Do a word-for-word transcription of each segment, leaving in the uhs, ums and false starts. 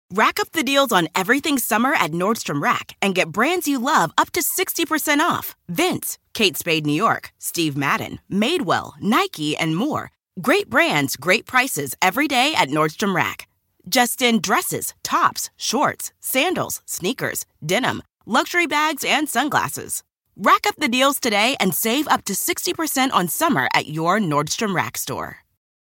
Rack up the deals on everything summer at Nordstrom Rack and get brands you love up to sixty percent off. Vince, Kate Spade New York, Steve Madden, Madewell, Nike, and more. Great brands, great prices every day at Nordstrom Rack. Just in dresses, tops, shorts, sandals, sneakers, denim, luxury bags, and sunglasses. Rack up the deals today and save up to sixty percent on summer at your Nordstrom Rack store.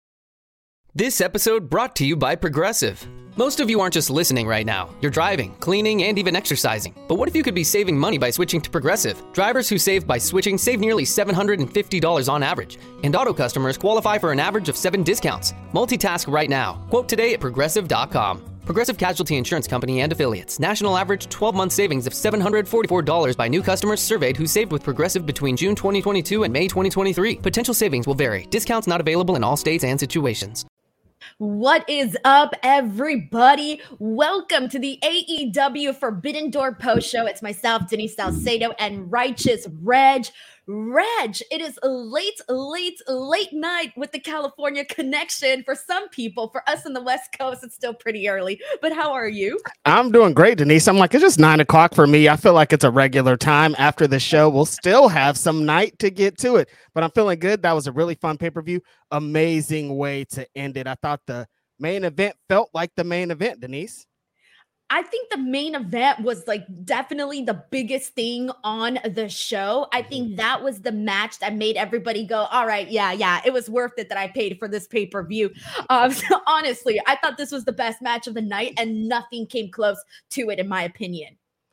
This episode brought to you by Progressive. Most of you aren't just listening right now. You're driving, cleaning, and even exercising. But what if you could be saving money by switching to Progressive? Drivers who save by switching save nearly seven hundred fifty dollars on average. And auto customers qualify for an average of seven discounts. Multitask right now. Quote today at progressive dot com. Progressive Casualty Insurance Company and Affiliates. National average twelve-month savings of seven hundred forty-four dollars by new customers surveyed who saved with Progressive between June twenty twenty-two and May twenty twenty-three. Potential savings will vary. Discounts not available in all states and situations. What is up, everybody? Welcome to the A E W Forbidden Door post show. It's myself, Denise Salcedo, and Righteous Reg. Reg, it is late, late, late night with the California connection for some people. For us in the West Coast, it's still pretty early. But how are you? I'm doing great, Denise. I'm like, it's just nine o'clock for me. I feel like it's a regular time. After the show, we'll still have some night to get to it. But I'm feeling good. That was a really fun pay-per-view. Amazing way to end it. I thought the main event felt like the main event, Denise. I think the main event was like definitely the biggest thing on the show. I think that was the match that made everybody go, all right, yeah, yeah, it was worth it that I paid for this pay-per-view. Um, so honestly, I thought this was the best match of the night and nothing came close to it, in my opinion.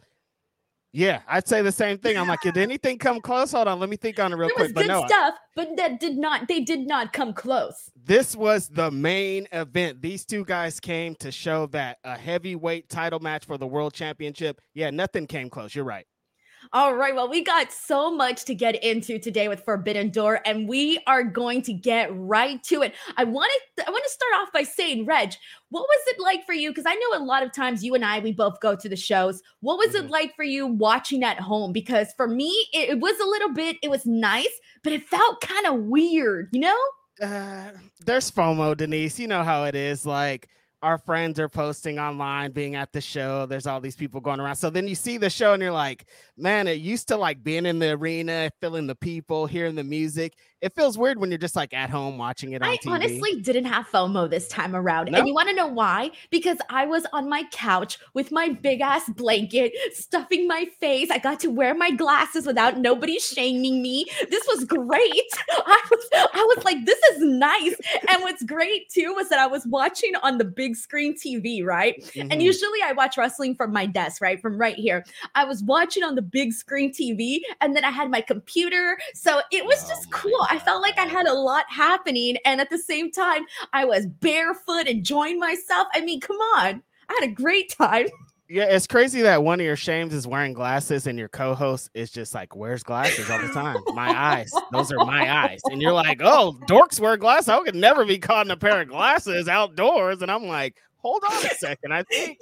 Yeah, I'd say the same thing. I'm like, did anything come close? Hold on, let me think on it real there quick. Was but good no, stuff, but that did not, they did not come close. This was the main event. These two guys came to show that a heavyweight title match for the world championship. Yeah, nothing came close. You're right. All right, well, we got so much to get into today with Forbidden Door, and we are going to get right to it. I wanted, I want to start off by saying, Reg, what was it like for you? Because I know a lot of times you and I, we both go to the shows. What was mm-hmm. it like for you watching at home? Because for me, it, it was a little bit, it was nice, but it felt kind of weird, you know? Uh, there's FOMO, Denise. You know how it is. Like, our friends are posting online, being at the show. There's all these people going around. So then you see the show and you're like, man, it used to like being in the arena, feeling the people, hearing the music. It feels weird when you're just like at home watching it on I T V. Honestly didn't have FOMO this time around. No? And you want to know why? Because I was on my couch with my big ass blanket, stuffing my face. I got to wear my glasses without nobody shaming me. This was great. I was, I was like, this is nice. And what's great too was that I was watching on the big screen T V, right? Mm-hmm. And usually I watch wrestling from my desk, right? From right here. I was watching on the big screen T V, and then I had my computer. So it was just oh cool. I felt like I had a lot happening, and at the same time, I was barefoot enjoying myself. I mean, come on. I had a great time. Yeah, it's crazy that one of your shames is wearing glasses and your co-host is just like, wears glasses all the time. My eyes. Those are my eyes. And you're like, oh, dorks wear glasses. I could never be caught in a pair of glasses outdoors. And I'm like, hold on a second. I think,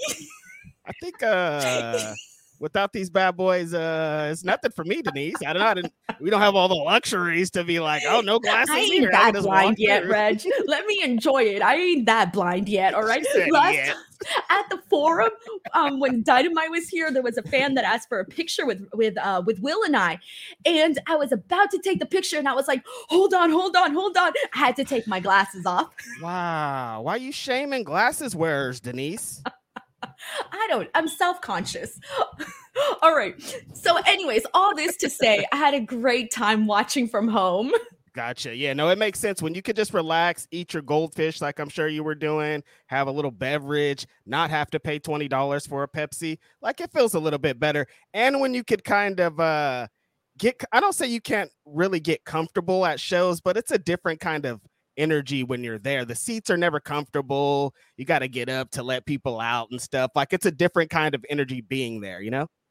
I think, uh, without these bad boys, uh, it's nothing for me, Denise. I don't know. I didn't, we don't have all the luxuries to be like, oh, no glasses I ain't here. that blind yet, Reg. Let me enjoy it. I ain't that blind yet. All right. Last yet. At the forum, um, when Dynamite was here, there was a fan that asked for a picture with with uh, with Will and I, and I was about to take the picture, and I was like, hold on, hold on, hold on. I had to take my glasses off. Wow. Why are you shaming glasses wearers, Denise? I don't, I'm self-conscious. All right. So anyways, all this to say, I had a great time watching from home. Gotcha. Yeah, no, it makes sense when you could just relax, eat your goldfish like I'm sure you were doing, have a little beverage, not have to pay twenty dollars for a Pepsi. Like, it feels a little bit better. And when you could kind of uh, get, I don't say you can't really get comfortable at shows, but it's a different kind of energy when you're there. The seats are never comfortable. You got to get up to let people out and stuff. Like, it's a different kind of energy being there, you know?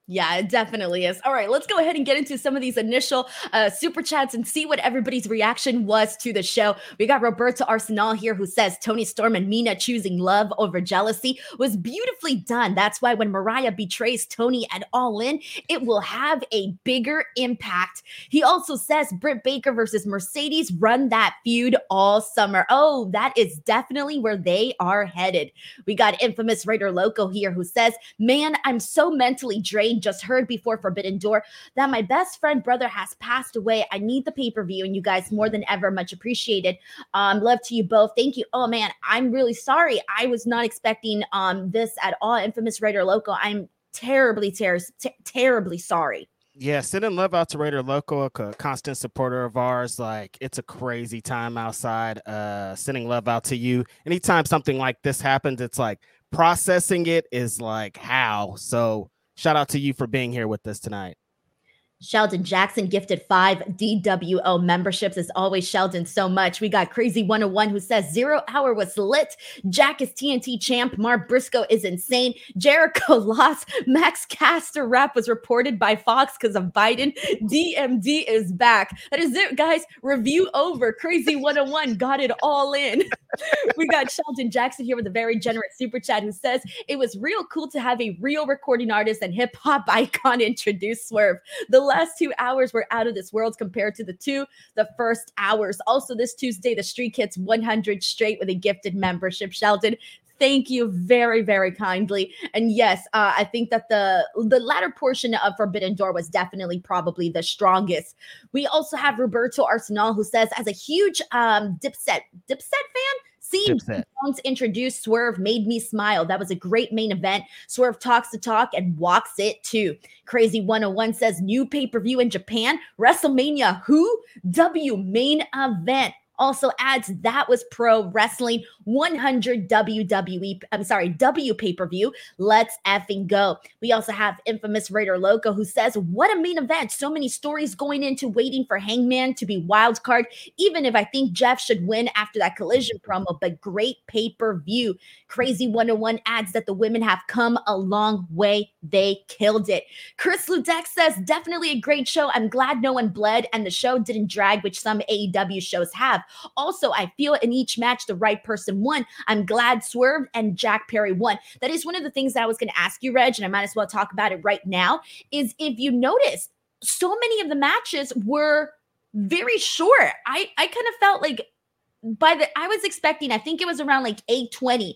Yeah, it definitely is. All right, let's go ahead and get into some of these initial uh, super chats and see what everybody's reaction was to the show. We got Roberto Arsenal here who says Tony Storm and Mina choosing love over jealousy was beautifully done. That's why when Mariah betrays Tony at All In, it will have a bigger impact. He also says Britt Baker versus Mercedes run that feud all summer. Oh, that is definitely where they are headed. We got infamous Raider Loco here who says, man, I'm so mentally drained. Just heard before Forbidden Door that my best friend brother has passed away. I need the pay-per-view and you guys more than ever. Much appreciated. Um, love to you both. Thank you. Oh man, I'm really sorry. I was not expecting um this at all. Infamous Raider Loco. I'm terribly, ter- ter- terribly sorry. Yeah, sending love out to Raider Loco, a constant supporter of ours. Like, it's a crazy time outside. Uh, sending love out to you. Anytime something like this happens, it's like processing it is like how. So shout out to you for being here with us tonight. Sheldon Jackson gifted five D W O memberships. As always, Sheldon, so much. We got Crazy one oh one who says Zero Hour was lit. Jack is T N T champ. Mark Briscoe is insane. Jericho lost. Max Caster rap was reported by Fox because of Biden. D M D is back. That is it, guys. Review over. Crazy one oh one got it all in. We got Sheldon Jackson here with a very generous super chat who says it was real cool to have a real recording artist and hip hop icon introduce Swerve. The last two hours were out of this world compared to the two, the first hours. Also, this Tuesday, the streak hits one hundred straight with a gifted membership. Sheldon, thank you very, very kindly. And yes, uh, I think that the, the latter portion of Forbidden Door was definitely probably the strongest. We also have Roberto Arsenal who says, as a huge um, Dipset, Dipset fan, seeing Jones introduce Swerve made me smile. That was a great main event. Swerve talks the talk and walks it too. Crazy one oh one says new pay-per-view in Japan. WrestleMania who? W main event. Also adds that was pro wrestling one hundred W W E. I'm sorry, W pay-per-view. Let's effing go. We also have infamous Raider Loco who says, what a main event. So many stories going into waiting for Hangman to be wild card, even if I think Jeff should win after that collision promo, but great pay-per-view. Crazy one oh one adds that the women have come a long way. They killed it. Chris Ludek says, definitely a great show. I'm glad no one bled and the show didn't drag, which some A E W shows have. Also, I feel in each match the right person won. I'm glad Swerve and Jack Perry won. That is one of the things that I was going to ask you, Reg, and I might as well talk about it right now, is if you noticed, so many of the matches were very short. I, I kind of felt like by the, I was expecting, I think it was around like eight twenty.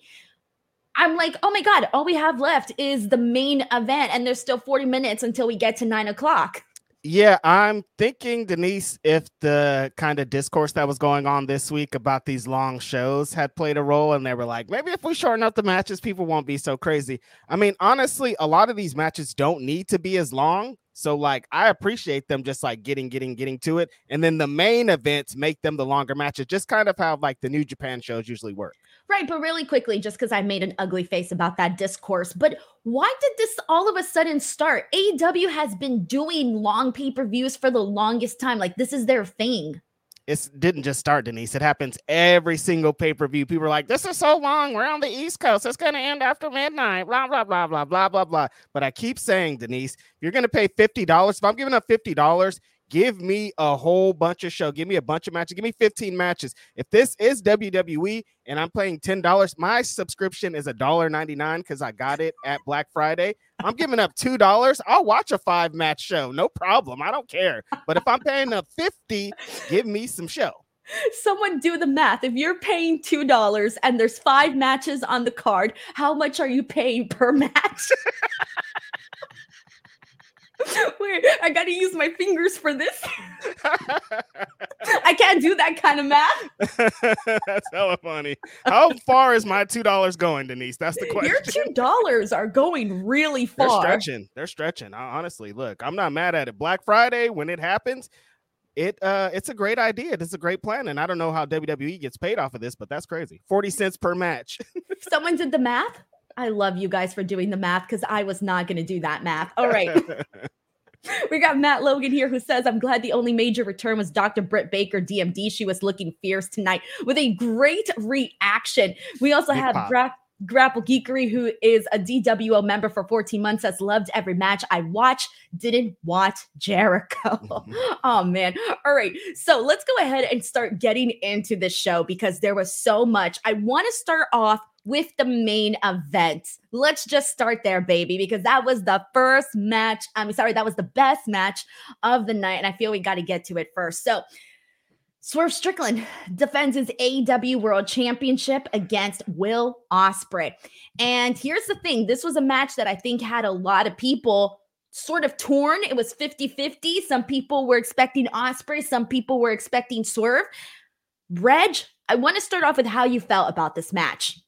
I'm like, oh my God, all we have left is the main event, and there's still forty minutes until we get to nine o'clock. Yeah, I'm thinking, Denise, if the kind of discourse that was going on this week about these long shows had played a role, and they were like, maybe if we shorten up the matches, people won't be so crazy. I mean, honestly, a lot of these matches don't need to be as long. So, like, I appreciate them just like getting, getting, getting to it. And then the main events make them the longer matches, just kind of how like the New Japan shows usually work. Right, but really quickly, just because I made an ugly face about that discourse, but why did this all of a sudden start? A E W has been doing long pay-per-views for the longest time. Like, this is their thing. It didn't just start, Denise. It happens every single pay-per-view. People are like, this is so long. We're on the East Coast. It's going to end after midnight, blah, blah, blah, blah, blah, blah, blah. But I keep saying, Denise, if you're going to pay fifty dollars, if I'm giving up fifty dollars, give me a whole bunch of show. Give me a bunch of matches. Give me fifteen matches. If this is W W E and I'm paying ten dollars, my subscription is one dollar and ninety-nine cents because I got it at Black Friday. I'm giving up two dollars. I'll watch a five-match show. No problem. I don't care. But if I'm paying up fifty dollars, give me some show. Someone do the math. If you're paying two dollars and there's five matches on the card, how much are you paying per match? Wait, I gotta use my fingers for this. I can't do that kind of math. That's hella funny. How far is my two dollars going, Denise? That's the question. Your two dollars are going really far. They're stretching. They're stretching. Honestly, look, I'm not mad at it. Black Friday, when it happens, it uh, it's a great idea. It's a great plan, and I don't know how W W E gets paid off of this, but that's crazy. forty cents per match. Someone did the math. I love you guys for doing the math because I was not going to do that math. All right. We got Matt Logan here who says, I'm glad the only major return was Doctor Britt Baker, D M D. She was looking fierce tonight with a great reaction. We also Big have pop. Brock. Grapple Geekery, who is a D W O member for fourteen months, has loved every match I watch. Didn't watch Jericho. Oh, man. All right. So let's go ahead and start getting into the show because there was so much. I want to start off with the main event. Let's just start there, baby, because that was the first match. I'm sorry, that was the best match of the night, and I feel we got to get to it first. So Swerve Strickland defends his A E W World Championship against Will Ospreay. And here's the thing. This was a match that I think had a lot of people sort of torn. It was fifty-fifty. Some people were expecting Ospreay. Some people were expecting Swerve. Reg, I want to start off with how you felt about this match.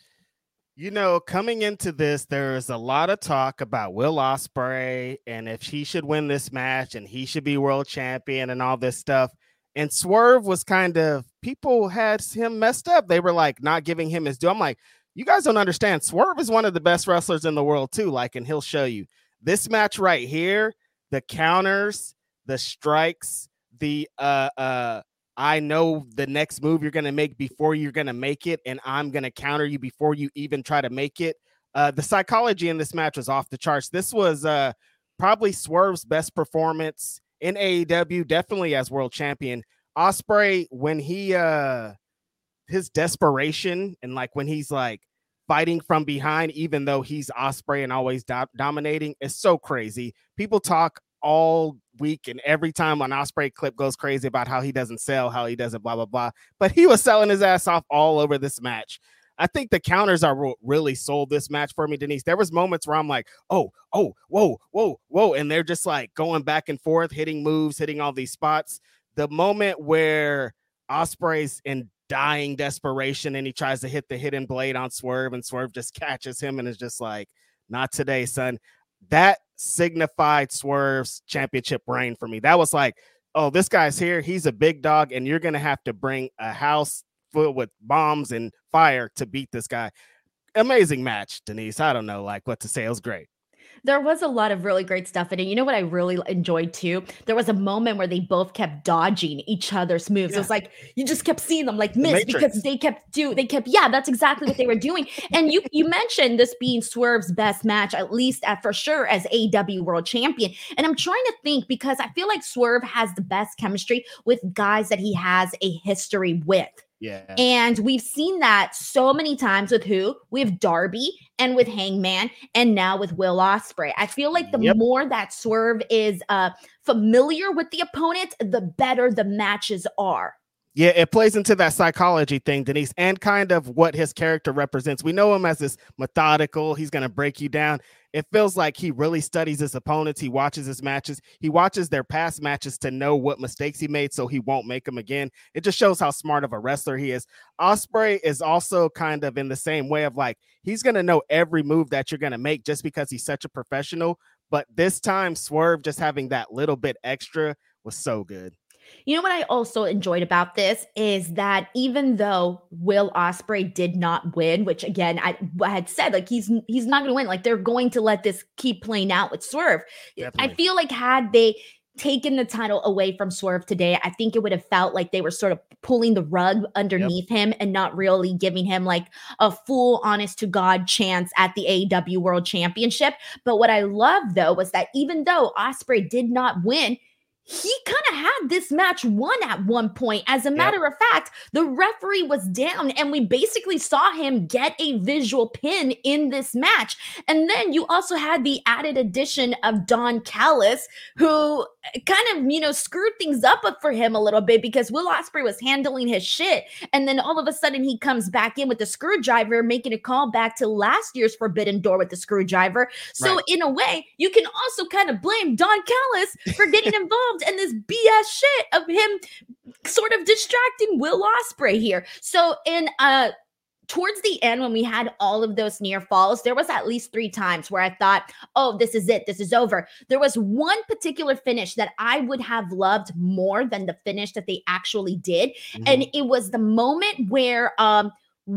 You know, coming into this, there is a lot of talk about Will Ospreay and if he should win this match and he should be world champion and all this stuff. And Swerve was kind of, people had him messed up. They were like not giving him his due. I'm like, you guys don't understand. Swerve is one of the best wrestlers in the world too. Like, and he'll show you this match right here, the counters, the strikes, the, uh, uh, I know the next move you're going to make before you're going to make it. And I'm going to counter you before you even try to make it. Uh, the psychology in this match was off the charts. This was, uh, probably Swerve's best performance in A E W, definitely as world champion. Ospreay, when he uh his desperation and like when he's like fighting from behind, even though he's Ospreay and always do- dominating, is so crazy. People talk all week and every time an Ospreay clip goes crazy about how he doesn't sell, how he doesn't blah blah blah. But he was selling his ass off all over this match. I think the counters are what really sold this match for me, Denise. There was moments where I'm like, oh, oh, whoa, whoa, whoa. And they're just like going back and forth, hitting moves, hitting all these spots. The moment where Ospreay's in dying desperation and he tries to hit the hidden blade on Swerve and Swerve just catches him and is just like, not today, son. That signified Swerve's championship reign for me. That was like, oh, this guy's here. He's a big dog and you're going to have to bring a house filled with bombs and fire to beat this guy. Amazing match, Denise. I don't know like what to say. It was great. There was a lot of really great stuff in it. You know what I really enjoyed too? There was a moment where they both kept dodging each other's moves. Yeah. It was like you just kept seeing them like miss the because they kept do they kept yeah, that's exactly what they were doing. And you you mentioned this being Swerve's best match, at least at for sure as A E W World Champion. And I'm trying to think because I feel like Swerve has the best chemistry with guys that he has a history with. Yeah. And we've seen that so many times with who? With Darby and with Hangman and now with Will Ospreay. I feel like the yep. more that Swerve is uh, familiar with the opponent, the better the matches are. Yeah, it plays into that psychology thing, Denise, and kind of what his character represents. We know him as this methodical. He's going to break you down. It feels like he really studies his opponents. He watches his matches. He watches their past matches to know what mistakes he made so he won't make them again. It just shows how smart of a wrestler he is. Ospreay is also kind of in the same way of like, he's going to know every move that you're going to make just because he's such a professional. But this time, Swerve just having that little bit extra was so good. You know what I also enjoyed about this is that even though Will Ospreay did not win, which again, I, I had said, like, he's he's not going to win. Like, they're going to let this keep playing out with Swerve. Definitely. I feel like had they taken the title away from Swerve today, I think it would have felt like they were sort of pulling the rug underneath yep. him and not really giving him like a full honest to God chance at the A E W World Championship. But what I love though was that even though Ospreay did not win, he kind of had this match won at one point. As a matter yep. of fact, the referee was down and we basically saw him get a visual pin in this match. And then you also had the added addition of Don Callis, who kind of, you know, screwed things up for him a little bit because Will Ospreay was handling his shit. And then all of a sudden he comes back in with the screwdriver, making a call back to last year's Forbidden Door with the screwdriver. So right. in a way, you can also kind of blame Don Callis for getting involved and this B S shit of him sort of distracting Will Ospreay here. So in uh towards the end, when we had all of those near falls, there was at least three times where I thought, oh, this is it. This is over. There was one particular finish that I would have loved more than the finish that they actually did. Mm-hmm. And it was the moment where um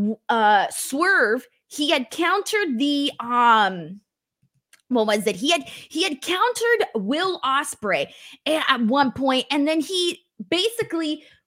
uh Swerve, he had countered the um what was it? He had he had countered Will Ospreay at one point, and then he basically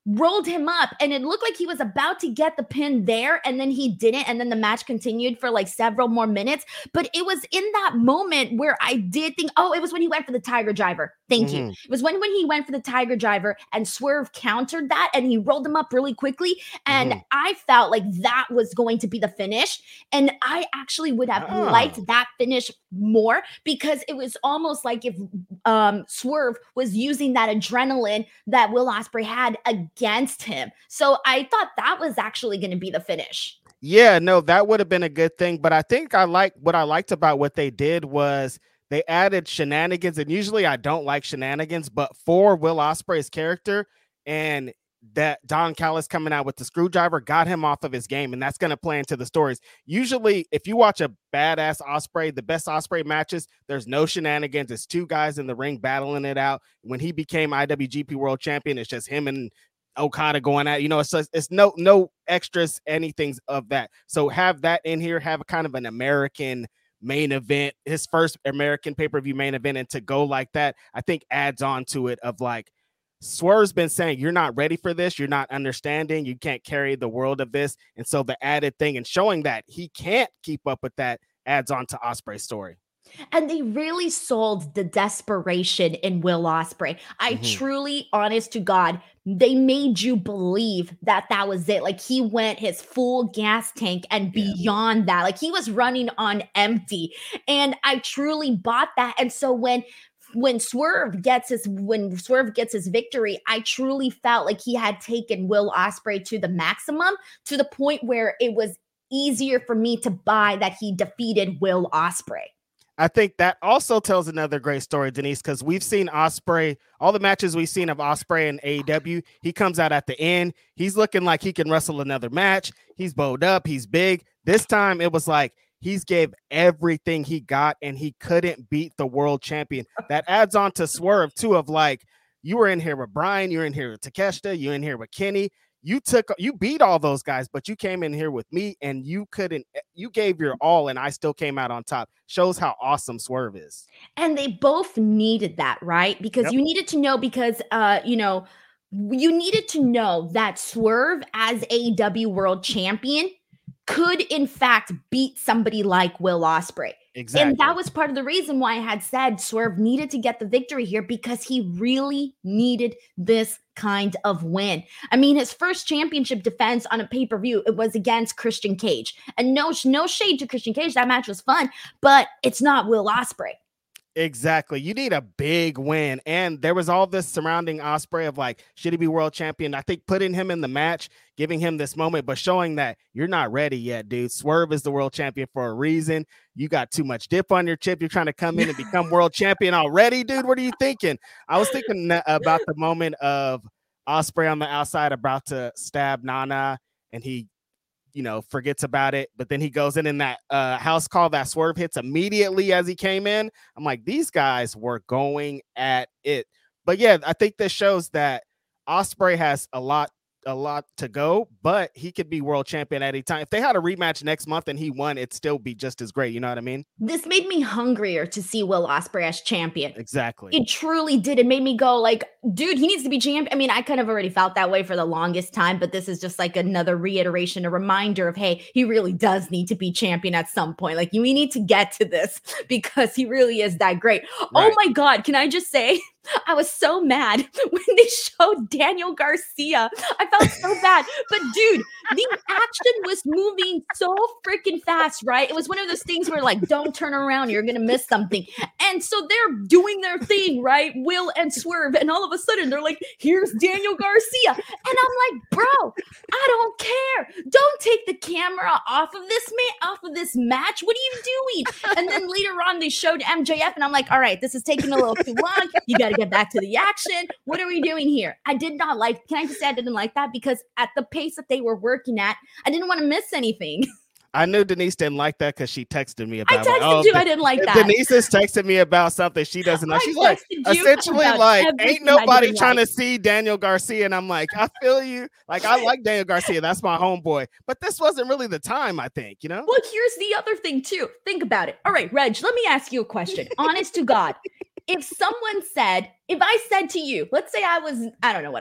rolled him up, and it looked like he was about to get the pin there, and then he didn't, and then the match continued for like several more minutes. But it was in that moment where I did think, oh, it was when he went for the Tiger Driver. Thank mm-hmm. you. It was when when he went for the Tiger Driver, and Swerve countered that, and he rolled him up really quickly, and mm-hmm. I felt like that was going to be the finish, and I actually would have oh. liked that finish more, because it was almost like if um, Swerve was using that adrenaline that Will Ospreay had against him. So I thought that was actually going to be the finish. Yeah, no, that would have been a good thing. But I think I like what I liked about what they did was they added shenanigans. And usually I don't like shenanigans, but for Will Ospreay's character, and that Don Callis coming out with the screwdriver got him off of his game, and that's going to play into the stories. Usually, if you watch a badass Ospreay, the best Ospreay matches, there's no shenanigans. It's two guys in the ring battling it out. When he became I W G P World Champion, it's just him and Okada going at, you know, it's just, it's no no extras, anything of that. So have that in here, have a kind of an American main event, his first American pay-per-view main event, and to go like that, I think adds on to it of like, Swerve's been saying, you're not ready for this. You're not understanding. You can't carry the world of this. And so the added thing and showing that he can't keep up with that adds on to Ospreay's story. And they really sold the desperation in Will Ospreay. I mm-hmm. truly, honest to God, they made you believe that that was it. Like he went his full gas tank and yeah. beyond that. Like he was running on empty. And I truly bought that. And so when When Swerve gets his when Swerve gets his victory, I truly felt like he had taken Will Ospreay to the maximum, to the point where it was easier for me to buy that he defeated Will Ospreay. I think that also tells another great story, Denise, because we've seen Ospreay, all the matches we've seen of Ospreay in A E W, he comes out at the end. He's looking like he can wrestle another match. He's bowed up. He's big. This time it was like, he's gave everything he got, and he couldn't beat the world champion. That adds on to Swerve, too, of like, you were in here with Brian, you're in here with Takeshita, you're in here with Kenny. You took, you beat all those guys, but you came in here with me, and you couldn't, you gave your all, and I still came out on top. Shows how awesome Swerve is. And they both needed that, right? Because yep. you needed to know, because, uh, you know, you needed to know that Swerve as A E W world champion could in fact beat somebody like Will Ospreay. Exactly. And that was part of the reason why I had said Swerve needed to get the victory here, because he really needed this kind of win. I mean, his first championship defense on a pay-per-view, it was against Christian Cage. And no, no shade to Christian Cage. That match was fun, but it's not Will Ospreay. Exactly. You need a big win. And there was all this surrounding Ospreay of like, should he be world champion? I think putting him in the match, giving him this moment, but showing that you're not ready yet, dude. Swerve is the world champion for a reason. You got too much dip on your chip. You're trying to come in and become world champion already, dude. What are you thinking? I was thinking about the moment of Ospreay on the outside about to stab Nana, and he, you know, forgets about it, but then he goes in in that uh, house call that Swerve hits immediately as he came in. I'm like, these guys were going at it. But yeah, I think this shows that Ospreay has a lot, a lot to go, but he could be world champion at any time. If they had a rematch next month and he won, it'd still be just as great. You know what I mean? This made me hungrier to see Will Ospreay as champion. Exactly. It truly did. It made me go like, dude, he needs to be champion. I mean, I kind of already felt that way for the longest time, but this is just like another reiteration, a reminder of, hey, he really does need to be champion at some point. Like, we need to get to this because he really is that great. Right. Oh my God. Can I just say, I was so mad when they showed Daniel Garcia. I felt so bad. But dude, the action was moving so freaking fast, right? It was one of those things where like, don't turn around, you're going to miss something. And so they're doing their thing, right? Will and Swerve. And all of a sudden they're like, here's Daniel Garcia. And I'm like, bro, I don't care. Don't take the camera off of this man, off of this match. What are you doing? And then later on they showed M J F and I'm like, all right, this is taking a little too long. You got to get back to the action. What are we doing here? I did not like, can I just say I didn't like that because at the pace that they were working at, I didn't want to miss anything. I knew Denise didn't like that because she texted me about I texted like, oh, you, I didn't like that. Denise is texting me about something she doesn't know. She's like, essentially like, ain't nobody trying like. to see Daniel Garcia. And I'm like, I feel you. Like, I like Daniel Garcia. That's my homeboy. But this wasn't really the time, I think, you know? Well, here's the other thing, too. Think about it. All right, Reg, let me ask you a question. Honest to God. If someone said, if I said to you, let's say I was, I don't know, whatever.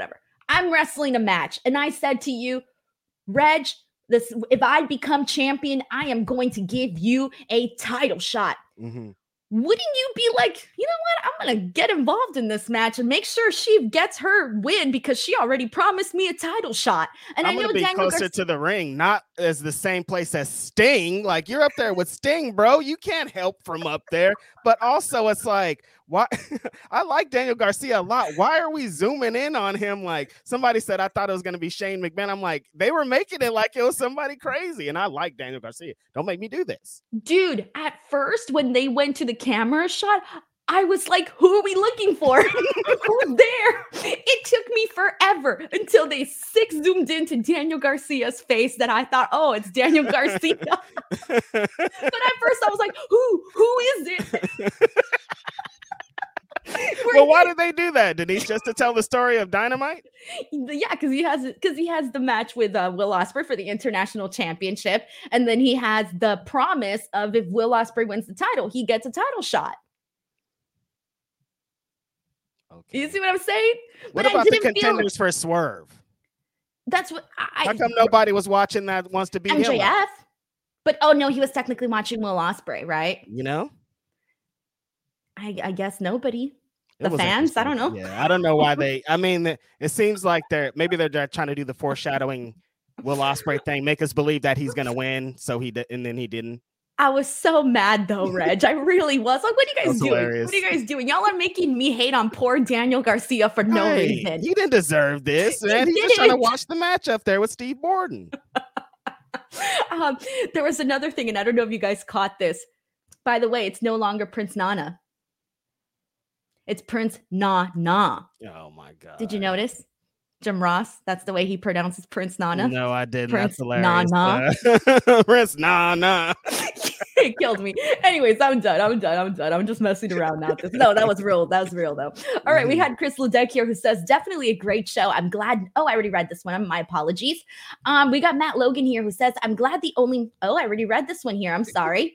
I'm wrestling a match. And I said to you, Reg, this, if I become champion, I am going to give you a title shot. Mm-hmm. Wouldn't you be like, you know what? I'm going to get involved in this match and make sure she gets her win because she already promised me a title shot. And I'm I know gonna be Daniel closer Garcia- to the ring, not as the same place as Sting. Like, you're up there with Sting, bro. You can't help from up there. But also, it's like, why? I like Daniel Garcia a lot. Why are we zooming in on him? Like, somebody said I thought it was gonna be Shane McMahon. I'm like, they were making it like it was somebody crazy, and I like Daniel Garcia. Don't make me do this, dude. At first, when they went to the camera shot, I was like, who are we looking for? Who's there? It took me forever until they six zoomed into Daniel Garcia's face that I thought, oh, it's Daniel Garcia. But at first I was like, who? Who is it? Well, why did they do that, Denise? Just to tell the story of Dynamite? Yeah, because he has because he has the match with uh, Will Ospreay for the international championship, and then he has the promise of if Will Ospreay wins the title, he gets a title shot. Okay. You see what I'm saying? What But about the contenders feel... for Swerve? That's what I. How come nobody was watching that wants to be M J F? him? But oh no, he was technically watching Will Ospreay, right? You know, I, I guess nobody. It The was fans? I don't know. Yeah, I don't know why they. I mean, it seems like they're maybe they're trying to do the foreshadowing Will Ospreay thing, make us believe that he's gonna win, so he did, and then he didn't. I was so mad though, Reg. I really was. Like, what are you guys That's doing? hilarious. What are you guys doing? Y'all are making me hate on poor Daniel Garcia for no Hey, reason. he didn't deserve this, man. He's just trying to watch the match up there with Steve Borden. um, there was another thing, and I don't know if you guys caught this. By the way, it's no longer Prince Nana. It's Prince Na Na. Oh my god! Did you notice? Jim Ross, that's the way he pronounces Prince Nana. No, I didn't. Prince That's hilarious. Nana. Prince Nana. It killed me. Anyways, I'm done. I'm done. I'm done. I'm just messing around now. No, that was real. That was real though. All right, we had Chris Ledeck here who says definitely a great show. I'm glad. Oh, I already read this one. My apologies. Um, we got Matt Logan here who says I'm glad the only. Oh, I already read this one here. I'm sorry.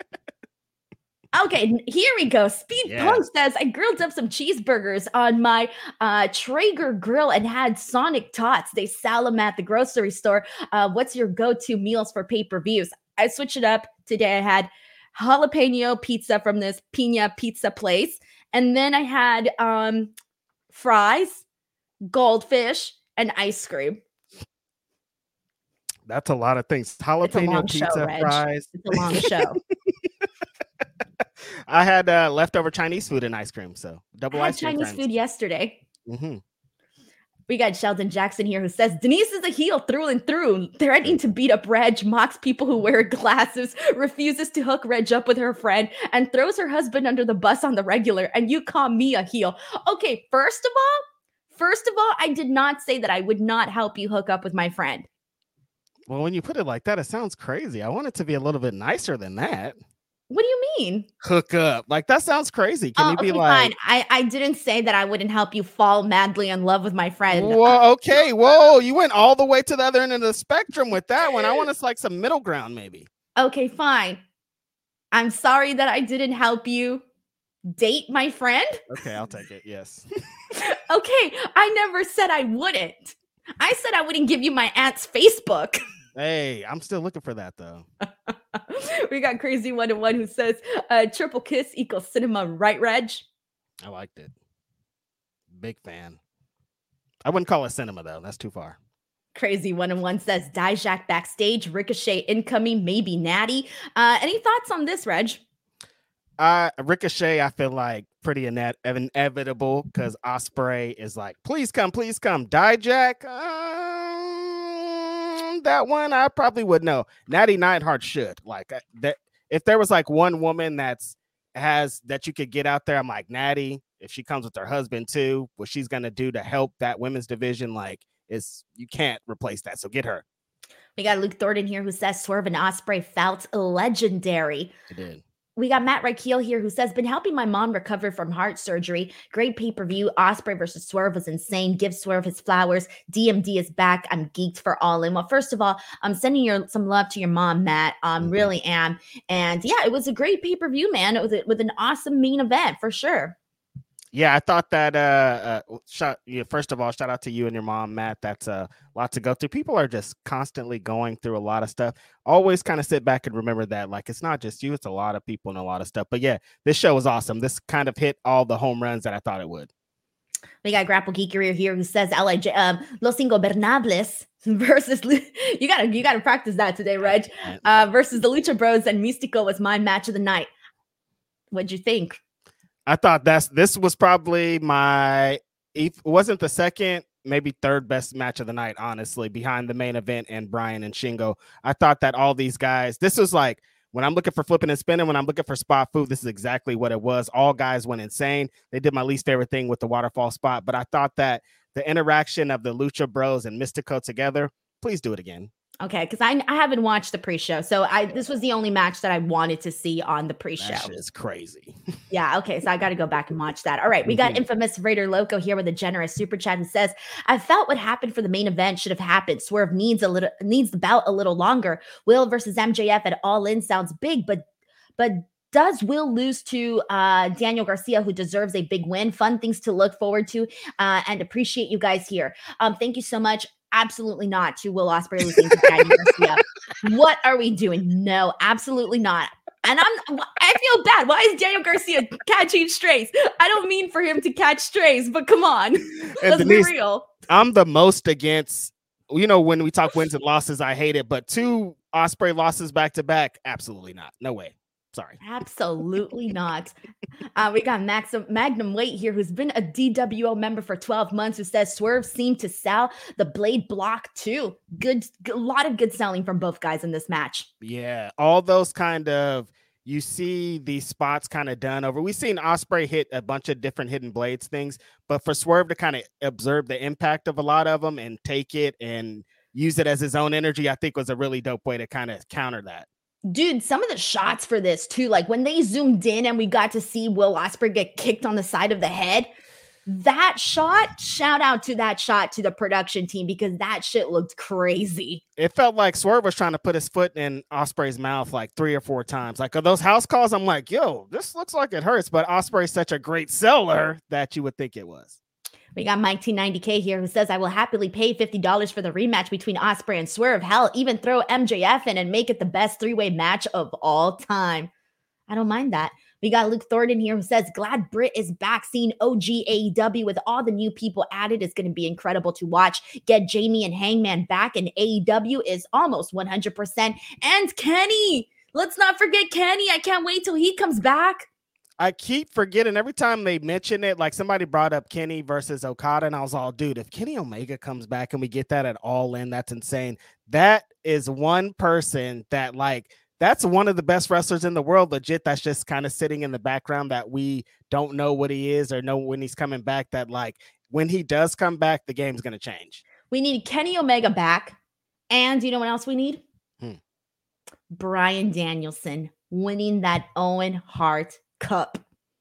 Okay, here we go. Speed Yeah. Punk says, I grilled up some cheeseburgers on my uh, Traeger grill and had Sonic Tots. They sell them at the grocery store. Uh, what's your go-to meals for pay-per-views? I switched it up. Today I had jalapeno pizza from this Pina Pizza place. And then I had um, fries, goldfish, and ice cream. That's a lot of things. It's a Jalapeno long pizza, show, Reg. fries. It's a long show. I had uh, leftover Chinese food and ice cream, so double I had ice cream. Chinese friends. food yesterday. Mm-hmm. We got Sheldon Jackson here who says Denise is a heel through and through, threatening to beat up Reg, mocks people who wear glasses, refuses to hook Reg up with her friend, and throws her husband under the bus on the regular. And you call me a heel. Okay, first of all, first of all, I did not say that I would not help you hook up with my friend. Well, when you put it like that, it sounds crazy. I want it to be a little bit nicer than that. What do you mean? Hook up. Like, that sounds crazy. Can Oh, you be okay, like, fine. I, I didn't say that I wouldn't help you fall madly in love with my friend. whoa, okay, whoa, you went all the way to the other end of the spectrum with that one. I want us like some middle ground, maybe. Okay, fine. I'm sorry that I didn't help you date my friend. Okay, I'll take it. Yes. Okay, I never said I wouldn't. I said I wouldn't give you my aunt's Facebook. Hey, I'm still looking for that though. We got Crazy One and One who says uh, triple kiss equals cinema, right, Reg? I liked it. Big fan. I wouldn't call it cinema though. That's too far. Crazy One and One says Dijak backstage, Ricochet incoming, maybe Natty. Uh, any thoughts on this, Reg? Uh, Ricochet, I feel like pretty ine- inevitable because Ospreay is like, please come, please come. Dijak, um, that one I probably would know. Natty Neidhart should like uh, that. If there was like one woman that's has that you could get out there, I'm like Natty. If she comes with her husband too, what she's gonna do to help that women's division, like, is you can't replace that. So get her. We got Luke Thornton here who says Swerve and Ospreay felt legendary. It did. We got Matt Rakeel here who says, been helping my mom recover from heart surgery. Great pay-per-view. Ospreay versus Swerve was insane. Give Swerve his flowers. D M D is back. I'm geeked for All In. Well, first of all, I'm sending your some love to your mom, Matt. Um, Mm-hmm. really am. And yeah, it was a great pay-per-view, man. It was a, with an awesome main event for sure. Yeah, I thought that. Uh, uh shout, yeah, first of all, shout out to you and your mom, Matt. That's a lot to go through. People are just constantly going through a lot of stuff. Always kind of sit back and remember that, like, it's not just you; it's a lot of people and a lot of stuff. But yeah, this show was awesome. This kind of hit all the home runs that I thought it would. We got Grapple Geek Career here who says L I J um, Los Ingobernables versus you gotta you gotta practice that today, Reg. Uh, versus the Lucha Bros and Místico was my match of the night. What'd you think? I thought that's this was probably my it wasn't the second, maybe third best match of the night, honestly, behind the main event and Brian and Shingo. I thought that all these guys, this was like when I'm looking for flipping and spinning, when I'm looking for spot food, this is exactly what it was. All guys went insane. They did my least favorite thing with the waterfall spot, but I thought that the interaction of the Lucha Bros and Místico together, please do it again. Okay, because I I haven't watched the pre-show, so I this was the only match that I wanted to see on the pre-show. That shit is crazy. Yeah, okay, so I got to go back and watch that. All right, we got Infamous Raider Loco here with a generous super chat and says, "I felt what happened for the main event should have happened. Swerve needs a little needs the bout a little longer. Will versus M J F at All In sounds big, but but." Does Will lose to uh, Daniel Garcia, who deserves a big win? Fun things to look forward to, uh, and appreciate you guys here. Um, thank you so much. Absolutely not to Will Ospreay losing to Daniel Garcia. What are we doing? No, absolutely not. And I'm I feel bad. Why is Daniel Garcia catching strays? I don't mean for him to catch strays, but come on, let's Denise, be real. I'm the most against. You know, when we talk wins and losses, I hate it. But two Ospreay losses back to back, absolutely not. No way. Sorry. Absolutely not. Uh, we got Max Magnum Weight here, who's been a D W O member for twelve months, who says Swerve seemed to sell the blade block too. Good, a lot of good selling from both guys in this match. Yeah, all those kind of, you see these spots kind of done over. We've seen Ospreay hit a bunch of different hidden blades things, but for Swerve to kind of observe the impact of a lot of them and take it and use it as his own energy, I think was a really dope way to kind of counter that. Dude, some of the shots for this too, like when they zoomed in and we got to see Will Ospreay get kicked on the side of the head, that shot, shout out to that shot to the production team, because that shit looked crazy. It felt like Swerve was trying to put his foot in Ospreay's mouth like three or four times. Like, are those house calls? I'm like, yo, this looks like it hurts, but Ospreay's such a great seller that you would think it was. We got Mike T ninety K here who says, I will happily pay fifty dollars for the rematch between Ospreay and Swerve. Hell, even throw M J F in and make it the best three-way match of all time. I don't mind that. We got Luke Thornton here who says, glad Britt is back. Seeing O G A E W with all the new people added is going to be incredible to watch. Get Jamie and Hangman back, and A E W is almost one hundred percent. And Kenny, let's not forget Kenny. I can't wait till he comes back. I keep forgetting every time they mention it, like somebody brought up Kenny versus Okada, and I was all, dude, if Kenny Omega comes back and we get that at All In, that's insane. That is one person that, like, that's one of the best wrestlers in the world, legit, that's just kind of sitting in the background that we don't know what he is or know when he's coming back, that, like, when he does come back, the game's going to change. We need Kenny Omega back, and you know what else we need? Hmm. Bryan Danielson winning that Owen Hart Cup.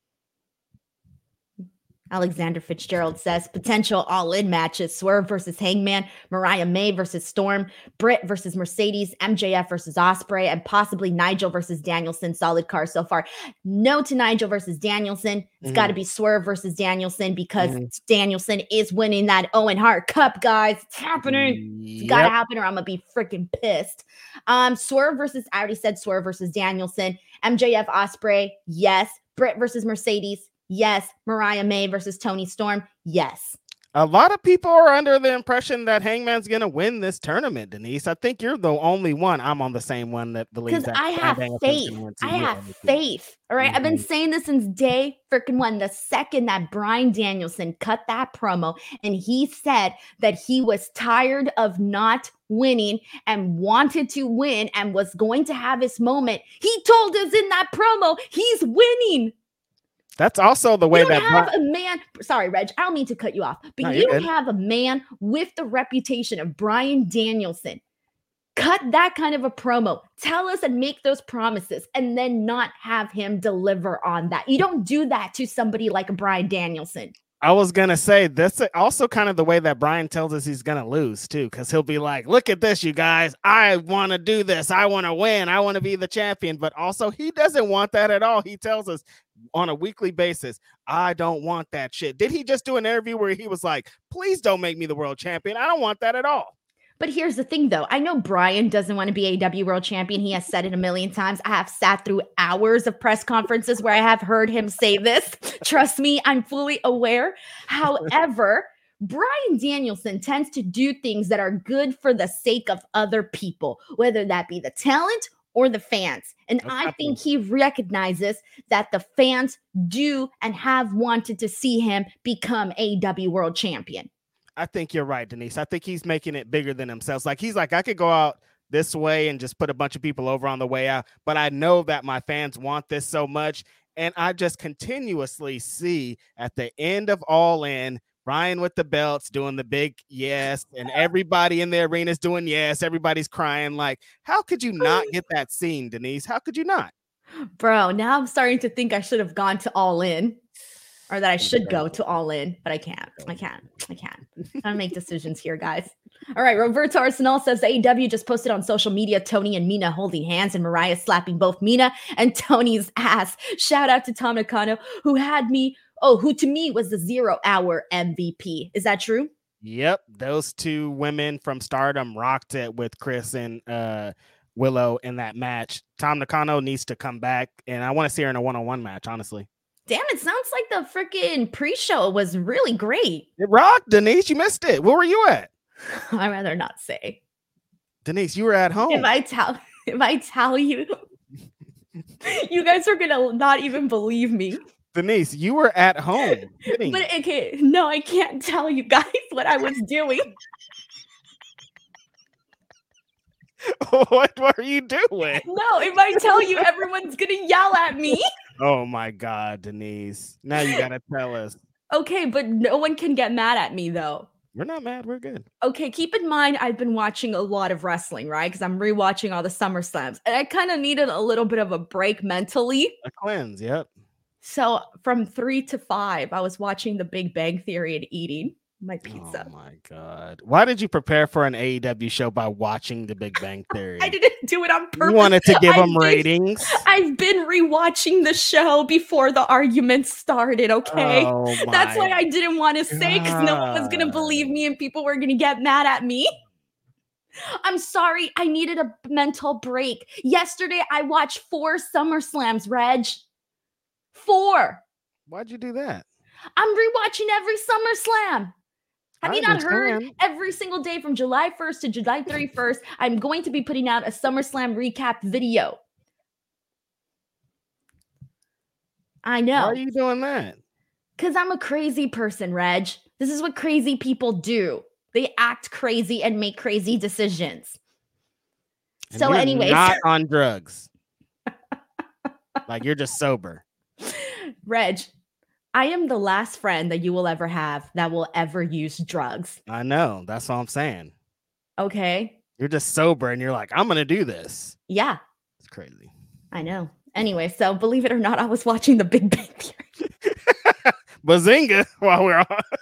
Alexander Fitzgerald says potential all-in matches: Swerve versus Hangman, Mariah May versus Storm, Britt versus Mercedes, M J F versus Ospreay, and possibly Nigel versus Danielson. Solid card so far. No to Nigel versus Danielson. It's mm-hmm. got to be Swerve versus Danielson, because mm-hmm. Danielson is winning that Owen Hart Cup, guys. It's happening. Yep. It's got to happen or I'm going to be freaking pissed. Um, Swerve versus, I already said Swerve versus Danielson. M J F Ospreay, yes. Britt versus Mercedes, yes. Mariah May versus Toni Storm, yes. A lot of people are under the impression that Hangman's going to win this tournament, Denise. I think you're the only one. I'm on the same one that believes that. Because I have faith. I have faith. All right. Mm-hmm. I've been saying this since day freaking one. The second that Bryan Danielson cut that promo and he said that he was tired of not winning and wanted to win and was going to have his moment, he told us in that promo he's winning. That's also the way you don't that have a man. Sorry, Reg, I don't mean to cut you off, but no, you don't have a man with the reputation of Bryan Danielson cut that kind of a promo, tell us and make those promises, and then not have him deliver on that. You don't do that to somebody like a Bryan Danielson. I was gonna say that's also kind of the way that Bryan tells us he's gonna lose too, because he'll be like, "Look at this, you guys! I want to do this. I want to win. I want to be the champion." But also, he doesn't want that at all. He tells us on a weekly basis, "I don't want that shit." Did he just do an interview where he was like, "Please don't make me the world champion. I don't want that at all." But here's the thing, though. I know Bryan doesn't want to be A E W World Champion. He has said it a million times. I have sat through hours of press conferences where I have heard him say this. Trust me, I'm fully aware. However, Bryan Danielson tends to do things that are good for the sake of other people, whether that be the talent or the fans. And That's I happening. think he recognizes that the fans do and have wanted to see him become A E W World Champion. I think you're right, Denise. I think he's making it bigger than himself. Like, he's like, I could go out this way and just put a bunch of people over on the way out, but I know that my fans want this so much. And I just continuously see at the end of All In, Bryan with the belts doing the big yes, and everybody in the arena is doing yes. Everybody's crying. Like, how could you not get that scene, Denise? How could you not? Bro, now I'm starting to think I should have gone to All In. Or that I should go to All In, but I can't. I can't. I can't. I don't make decisions here, guys. All right. Roberto Arsenal says A E W just posted on social media Tony and Mina holding hands and Mariah slapping both Mina and Tony's ass. Shout out to Tom Nakano, who had me, oh, who to me was the zero hour M V P. Is that true? Yep. Those two women from Stardom rocked it with Chris and uh, Willow in that match. Tom Nakano needs to come back, and I want to see her in a one-on-one match, honestly. Damn, it sounds like the freaking pre-show was really great. It rocked, Denise. You missed it. Where were you at? I'd rather not say. Denise, you were at home. If I tell, if I tell you, you guys are gonna not even believe me. Denise, you were at home. But okay, no, I can't tell you guys what I was doing. What were you doing? No, if I tell you, everyone's gonna yell at me. Oh my God, Denise. Now you gotta tell us. Okay, but no one can get mad at me though. We're not mad. We're good. Okay, keep in mind, I've been watching a lot of wrestling, right? Because I'm rewatching all the SummerSlams. And I kind of needed a little bit of a break mentally. A cleanse, yep. So from three to five, I was watching The Big Bang Theory and eating my pizza. Oh my God. Why did you prepare for an A E W show by watching The Big Bang Theory? I didn't do it on purpose. You wanted to give I've them been, ratings? I've been rewatching the show before the argument started, okay? Oh That's why I didn't want to say, because no one was going to believe me and people were going to get mad at me. I'm sorry. I needed a mental break. Yesterday, I watched four SummerSlams, Reg. Four. Why'd you do that? I'm rewatching every SummerSlam. Have I you not heard? understand. Every single day from July first to July thirty-first, I'm going to be putting out a SummerSlam recap video. I know. Why are you doing that? Because I'm a crazy person, Reg. This is what crazy people do. They act crazy and make crazy decisions. And So you're anyways. not on drugs. Like, you're just sober. Reg, I am the last friend that you will ever have that will ever use drugs. I know. That's what I'm saying. Okay? You're just sober and you're like, I'm going to do this. Yeah, It's crazy. I know. Anyway, so believe it or not, I was watching The Big Bang Theory. Bazinga while we're on.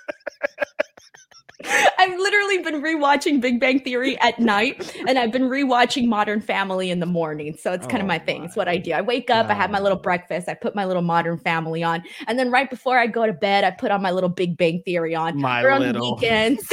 I've literally been rewatching Big Bang Theory at night, and I've been rewatching Modern Family in the morning. So it's kind Oh of my thing. It's my what I do. I wake up, I have my little God. breakfast, I put my little Modern Family on, and then right before I go to bed, I put on my little Big Bang Theory on. My Or on the little. weekends.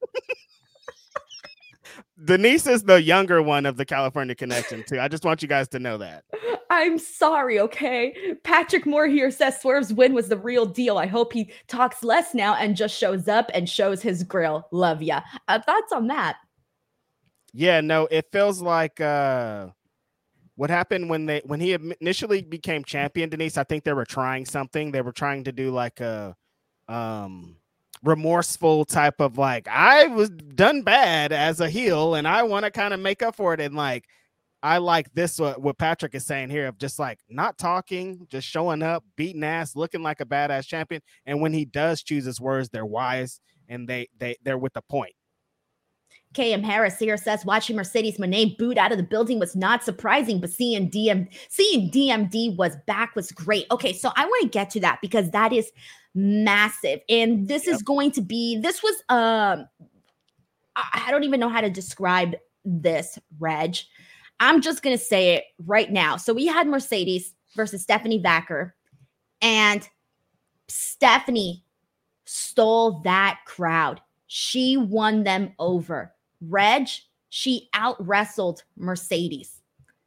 Denise is the younger one of the California Connection, too. I just want you guys to know that. I'm sorry, okay? Patrick Moore here says Swerve's win was the real deal. I hope he talks less now and just shows up and shows his grill. Love ya. Uh, thoughts on that? Yeah, no, it feels like uh, what happened when they when he initially became champion, Denise. I think they were trying something. They were trying to do like a um, remorseful type of like, I was done bad as a heel and I want to kind of make up for it. And like, I like this, what, what Patrick is saying here of just like not talking, just showing up, beating ass, looking like a badass champion. And when he does choose his words, they're wise and they, they, they're with the point. K M Harris here says watching Mercedes Moné boot out of the building was not surprising, but seeing D M seeing D M D was back was great. Okay, so I want to get to that because that is massive, and this yep. is going to be. This was um, I don't even know how to describe this, Reg. I'm just gonna say it right now. So we had Mercedes versus Stephanie Vaquer, and Stephanie stole that crowd. She won them over. Reg, she out wrestled Mercedes.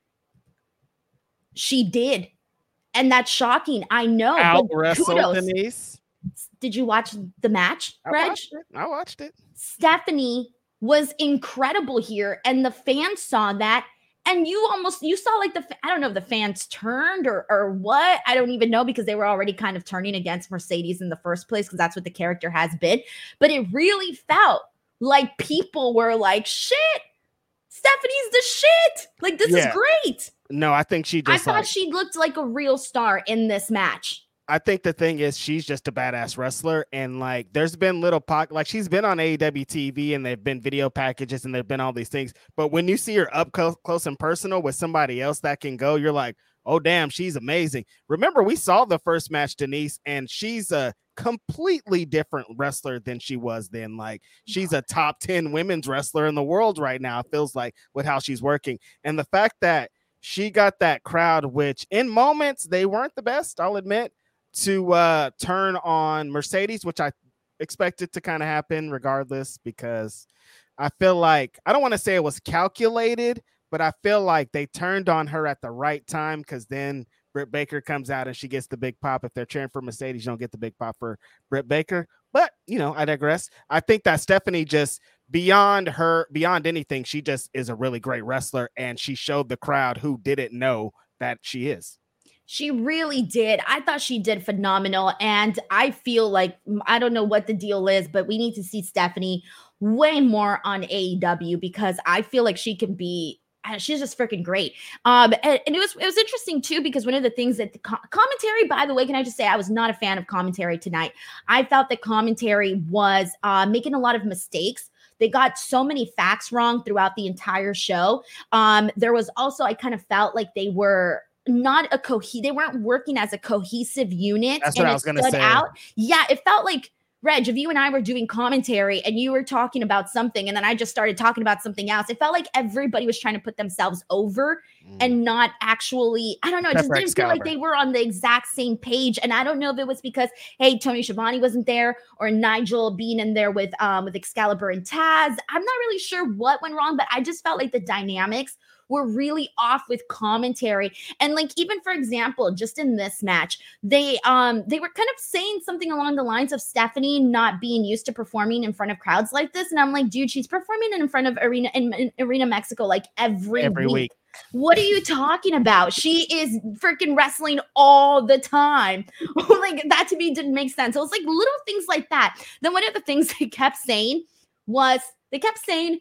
She did. And that's shocking. I know. Out wrestled Denise. Did you watch the match, I Reg? Watched it. I watched it. Stephanie was incredible here. And the fans saw that. And you almost, you saw like the, I don't know if the fans turned or or what. I don't even know because they were already kind of turning against Mercedes in the first place because that's what the character has been. But it really felt like people were like, shit, Stephanie's the shit. Like, this yeah. is great. No, I think she just I thought like, she looked like a real star in this match. I think the thing is she's just a badass wrestler. And like, there's been little pock, like she's been on A E W T V and they've been video packages and they've been all these things. But when you see her up close, close and personal with somebody else that can go, you're like, oh, damn, she's amazing. Remember, we saw the first match, Denise, and she's a completely different wrestler than she was then. Like, she's a top ten women's wrestler in the world right now, it feels like, with how she's working. And the fact that she got that crowd, which in moments, they weren't the best, I'll admit, to uh, turn on Mercedes, which I expected to kind of happen regardless, because I feel like, I don't want to say it was calculated, but I feel like they turned on her at the right time because then Britt Baker comes out and she gets the big pop. If they're cheering for Mercedes, you don't get the big pop for Britt Baker. But, you know, I digress. I think that Stephanie just beyond her, beyond anything, she just is a really great wrestler, and she showed the crowd who didn't know that she is. She really did. I thought she did phenomenal. And I feel like, I don't know what the deal is, but we need to see Stephanie way more on A E W because I feel like she can be, she's just freaking great. Um, and, and it was it was interesting too, because one of the things that the co- commentary, by the way, can I just say, I was not a fan of commentary tonight. I felt that commentary was uh, making a lot of mistakes. They got so many facts wrong throughout the entire show. Um, there was also, I kind of felt like they were not a co they weren't working as a cohesive unit. That's what I was going to say. Out. Yeah, it felt like, Reg, if you and I were doing commentary and you were talking about something and then I just started talking about something else, it felt like everybody was trying to put themselves over mm. and not actually, I don't know, it just didn't feel like they were on the exact same page. And I don't know if it was because, hey, Tony Schiavone wasn't there or Nigel being in there with um with Excalibur and Taz. I'm not really sure what went wrong, but I just felt like the dynamics were really off with commentary. And like, even for example, just in this match, they um they were kind of saying something along the lines of Stephanie not being used to performing in front of crowds like this. And I'm like, dude, she's performing in front of Arena in, in Arena Mexico like every, every week. week. What are you talking about? She is freaking wrestling all the time. Like, that to me didn't make sense. It was like little things like that. Then one of the things they kept saying was they kept saying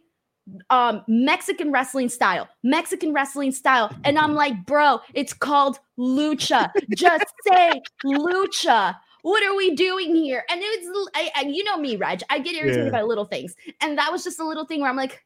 um Mexican wrestling style, Mexican wrestling style. And I'm like, bro, it's called lucha. Just say lucha. What are we doing here? And it's, I, I, you know me, Reg, I get irritated yeah. by little things. And that was just a little thing where I'm like,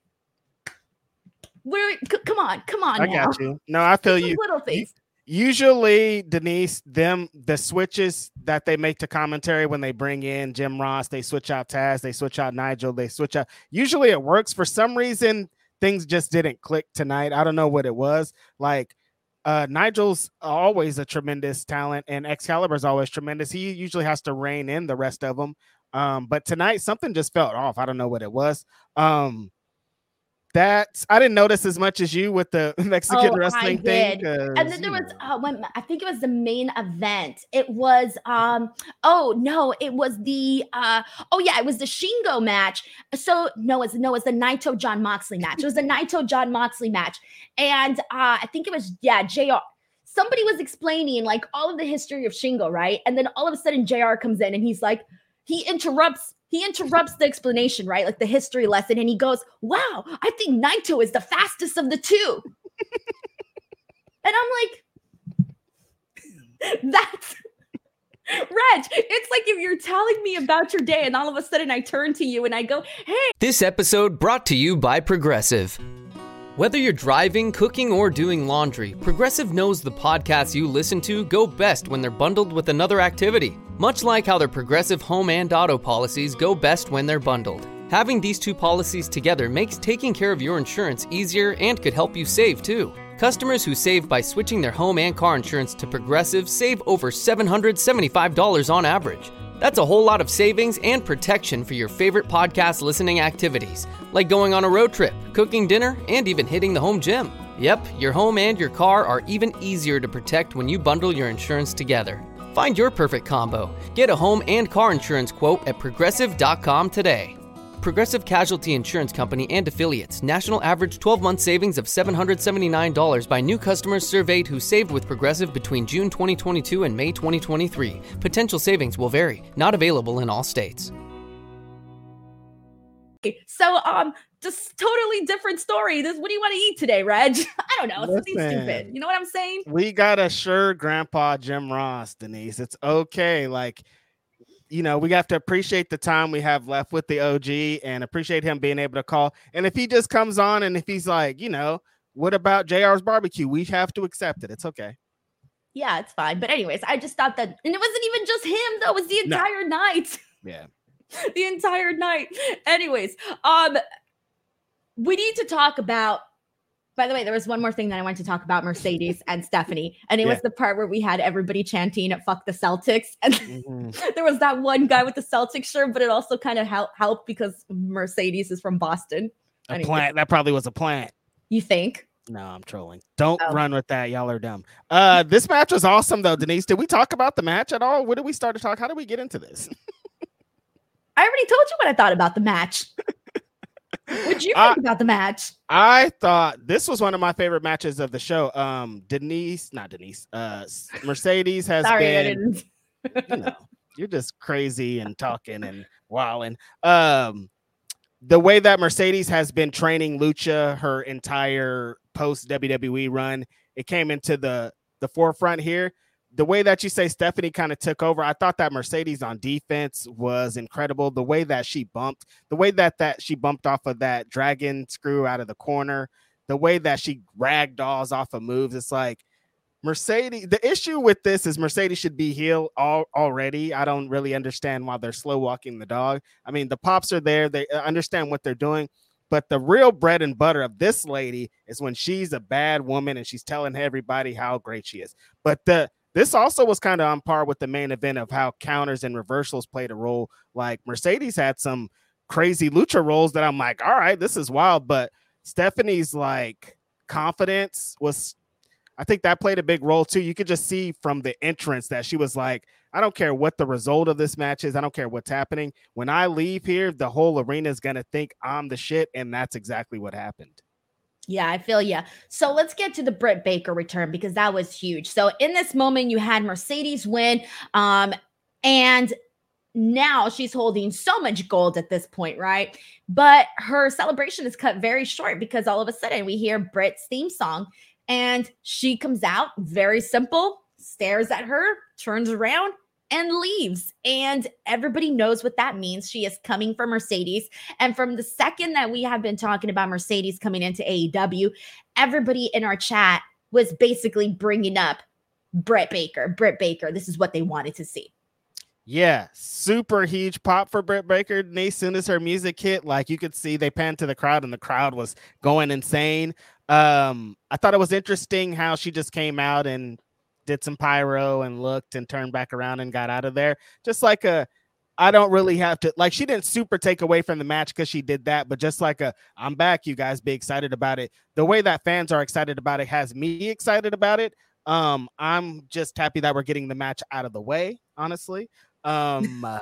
where, c- come on, come on. I now. got you. No, I feel just you. Little things. Usually, Denise, them the switches that they make to commentary when they bring in Jim Ross, they switch out Taz, they switch out Nigel, they switch out. Usually it works. For some reason, things just didn't click tonight. I don't know what it was. Like, uh, Nigel's always a tremendous talent, and Excalibur's always tremendous. He usually has to rein in the rest of them. Um, but tonight, something just felt off. I don't know what it was. Um, That I didn't notice as much as you with the Mexican oh, wrestling thing. And then there was uh, when I think it was the main event. It was um oh no, it was the uh oh yeah, it was the Shingo match. So no, it's no, it's the Naito John Moxley match. It was the Naito John Moxley match, and uh I think it was yeah J R. Somebody was explaining like all of the history of Shingo, right? And then all of a sudden J R comes in and he's like, he interrupts. He interrupts the explanation, right? Like the history lesson. And he goes, wow, I think Naito is the fastest of the two. And I'm like, that's, Reg, it's like if you're telling me about your day and all of a sudden I turn to you and I go, hey. This episode brought to you by Progressive. Whether you're driving, cooking, or doing laundry, Progressive knows the podcasts you listen to go best when they're bundled with another activity. Much like how their Progressive home and auto policies go best when they're bundled. Having these two policies together makes taking care of your insurance easier and could help you save too. Customers who save by switching their home and car insurance to Progressive save over seven hundred seventy-five dollars on average. That's a whole lot of savings and protection for your favorite podcast listening activities, like going on a road trip, cooking dinner, and even hitting the home gym. Yep, your home and your car are even easier to protect when you bundle your insurance together. Find your perfect combo. Get a home and car insurance quote at progressive dot com today. Progressive Casualty Insurance Company and Affiliates. National average twelve-month savings of seven hundred seventy-nine dollars by new customers surveyed who saved with Progressive between June twenty twenty-two and May twenty twenty-three. Potential savings will vary. Not available in all states. So, um, just totally different story. This, what do you want to eat today, Reg? I don't know. Something Listen, stupid. You know what I'm saying? We got to assure Grandpa Jim Ross, Denise. It's okay. Like, you know, we have to appreciate the time we have left with the O G and appreciate him being able to call. And if he just comes on and if he's like, you know, what about J R's barbecue? We have to accept it. It's okay. Yeah, it's fine. But anyways, I just thought that, and it wasn't even just him, though. It was the entire no. night. Yeah. The entire night. Anyways, um, we need to talk about, by the way, there was one more thing that I wanted to talk about, Mercedes and Stephanie. And it yeah. was the part where we had everybody chanting fuck the Celtics. And mm-hmm. there was that one guy with the Celtics shirt, but it also kind of help, helped because Mercedes is from Boston. A anyway. plant. That probably was a plant. You think? No, I'm trolling. Don't oh. run with that. Y'all are dumb. Uh, this match was awesome, though, Denise. Did we talk about the match at all? Where did we start to talk? How did we get into this? I already told you what I thought about the match. What'd you think I, about the match? I thought this was one of my favorite matches of the show. Um, Denise, not Denise, uh, Mercedes has Sorry, been, I didn't. you know, you're just crazy and talking and wilding. Um, the way that Mercedes has been training Lucha her entire post W W E run, it came into the, the forefront here. The way that you say Stephanie kind of took over, I thought that Mercedes on defense was incredible. The way that she bumped, the way that, that she bumped off of that dragon screw out of the corner, the way that she ragdolls off of moves. It's like Mercedes. The issue with this is Mercedes should be heel all, already. I don't really understand why they're slow walking the dog. I mean, the pops are there. They understand what they're doing. But the real bread and butter of this lady is when she's a bad woman and she's telling everybody how great she is. But the This also was kind of on par with the main event of how counters and reversals played a role. Like Mercedes had some crazy lucha rolls that I'm like, all right, this is wild. But Stephanie's like confidence was, I think that played a big role too. You could just see from the entrance that she was like, I don't care what the result of this match is. I don't care what's happening. When I leave here, the whole arena is going to think I'm the shit. And that's exactly what happened. Yeah, I feel you. So let's get to the Britt Baker return because that was huge. So in this moment, you had Mercedes win, um, and now she's holding so much gold at this point, right? But her celebration is cut very short because all of a sudden we hear Britt's theme song, and she comes out, very simple, stares at her, turns around, and leaves. And everybody knows what that means. She is coming for Mercedes. And from the second that we have been talking about Mercedes coming into A E W, everybody in our chat was basically bringing up Britt Baker, Britt Baker. This is what they wanted to see. Yeah, super huge pop for Britt Baker. And as soon as her music hit, like you could see they panned to the crowd and the crowd was going insane. Um, I thought it was interesting how she just came out and did some pyro and looked and turned back around and got out of there. Just like a, I don't really have to, like, she didn't super take away from the match because she did that, but just like a, I'm back, you guys be excited about it. The way that fans are excited about it has me excited about it. Um, I'm just happy that we're getting the match out of the way, honestly. Um, uh,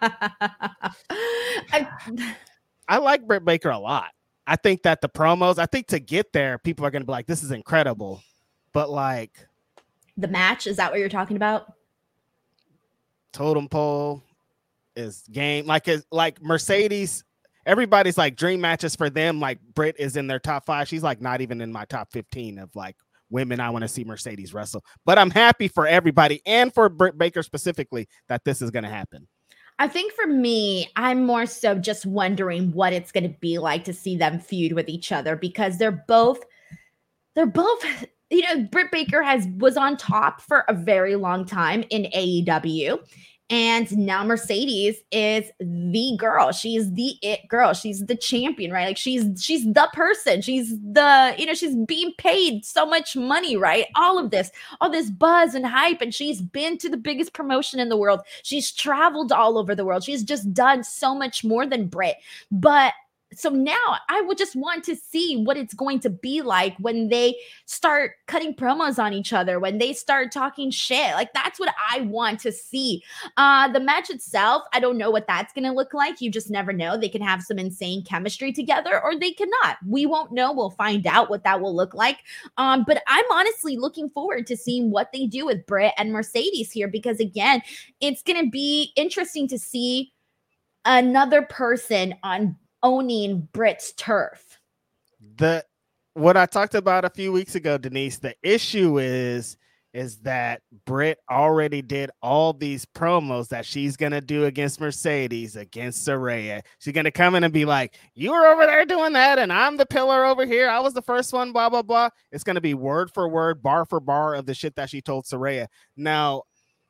I, I like Britt Baker a lot. I think that the promos, I think to get there, people are going to be like, this is incredible. But like, the match, is that what you're talking about? Totem pole is game. Like, like Mercedes, everybody's like dream matches for them. Like Britt is in their top five. She's like not even in my top fifteen of like women I want to see Mercedes wrestle. But I'm happy for everybody and for Britt Baker specifically that this is going to happen. I think for me, I'm more so just wondering what it's going to be like to see them feud with each other, because they're both, they're both, you know, Britt Baker has was on top for a very long time in A E W. And now Mercedes is the girl. She's the it girl. She's the champion, right? Like she's she's the person. She's the, you know, she's being paid so much money, right? All of this, all this buzz and hype. And she's been to the biggest promotion in the world. She's traveled all over the world. She's just done so much more than Britt. But so now I would just want to see what it's going to be like when they start cutting promos on each other, when they start talking shit. Like, that's what I want to see. Uh, the match itself, I don't know what that's going to look like. You just never know. They can have some insane chemistry together or they cannot. We won't know. We'll find out what that will look like. Um, but I'm honestly looking forward to seeing what they do with Britt and Mercedes here, because again, it's going to be interesting to see another person on owning Britt's turf. The what I talked about a few weeks ago, Denise, the issue is is that Britt already did all these promos that she's gonna do against Mercedes, against Saraya. She's gonna come in and be like, you were over there doing that, and I'm the pillar over here. I was the first one, blah blah blah. It's gonna be word for word, bar for bar of the shit that she told Saraya. Now,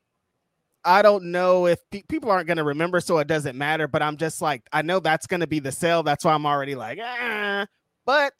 I don't know if pe- people aren't going to remember, so it doesn't matter. But I'm just like, I know that's going to be the sell. That's why I'm already like, ah. But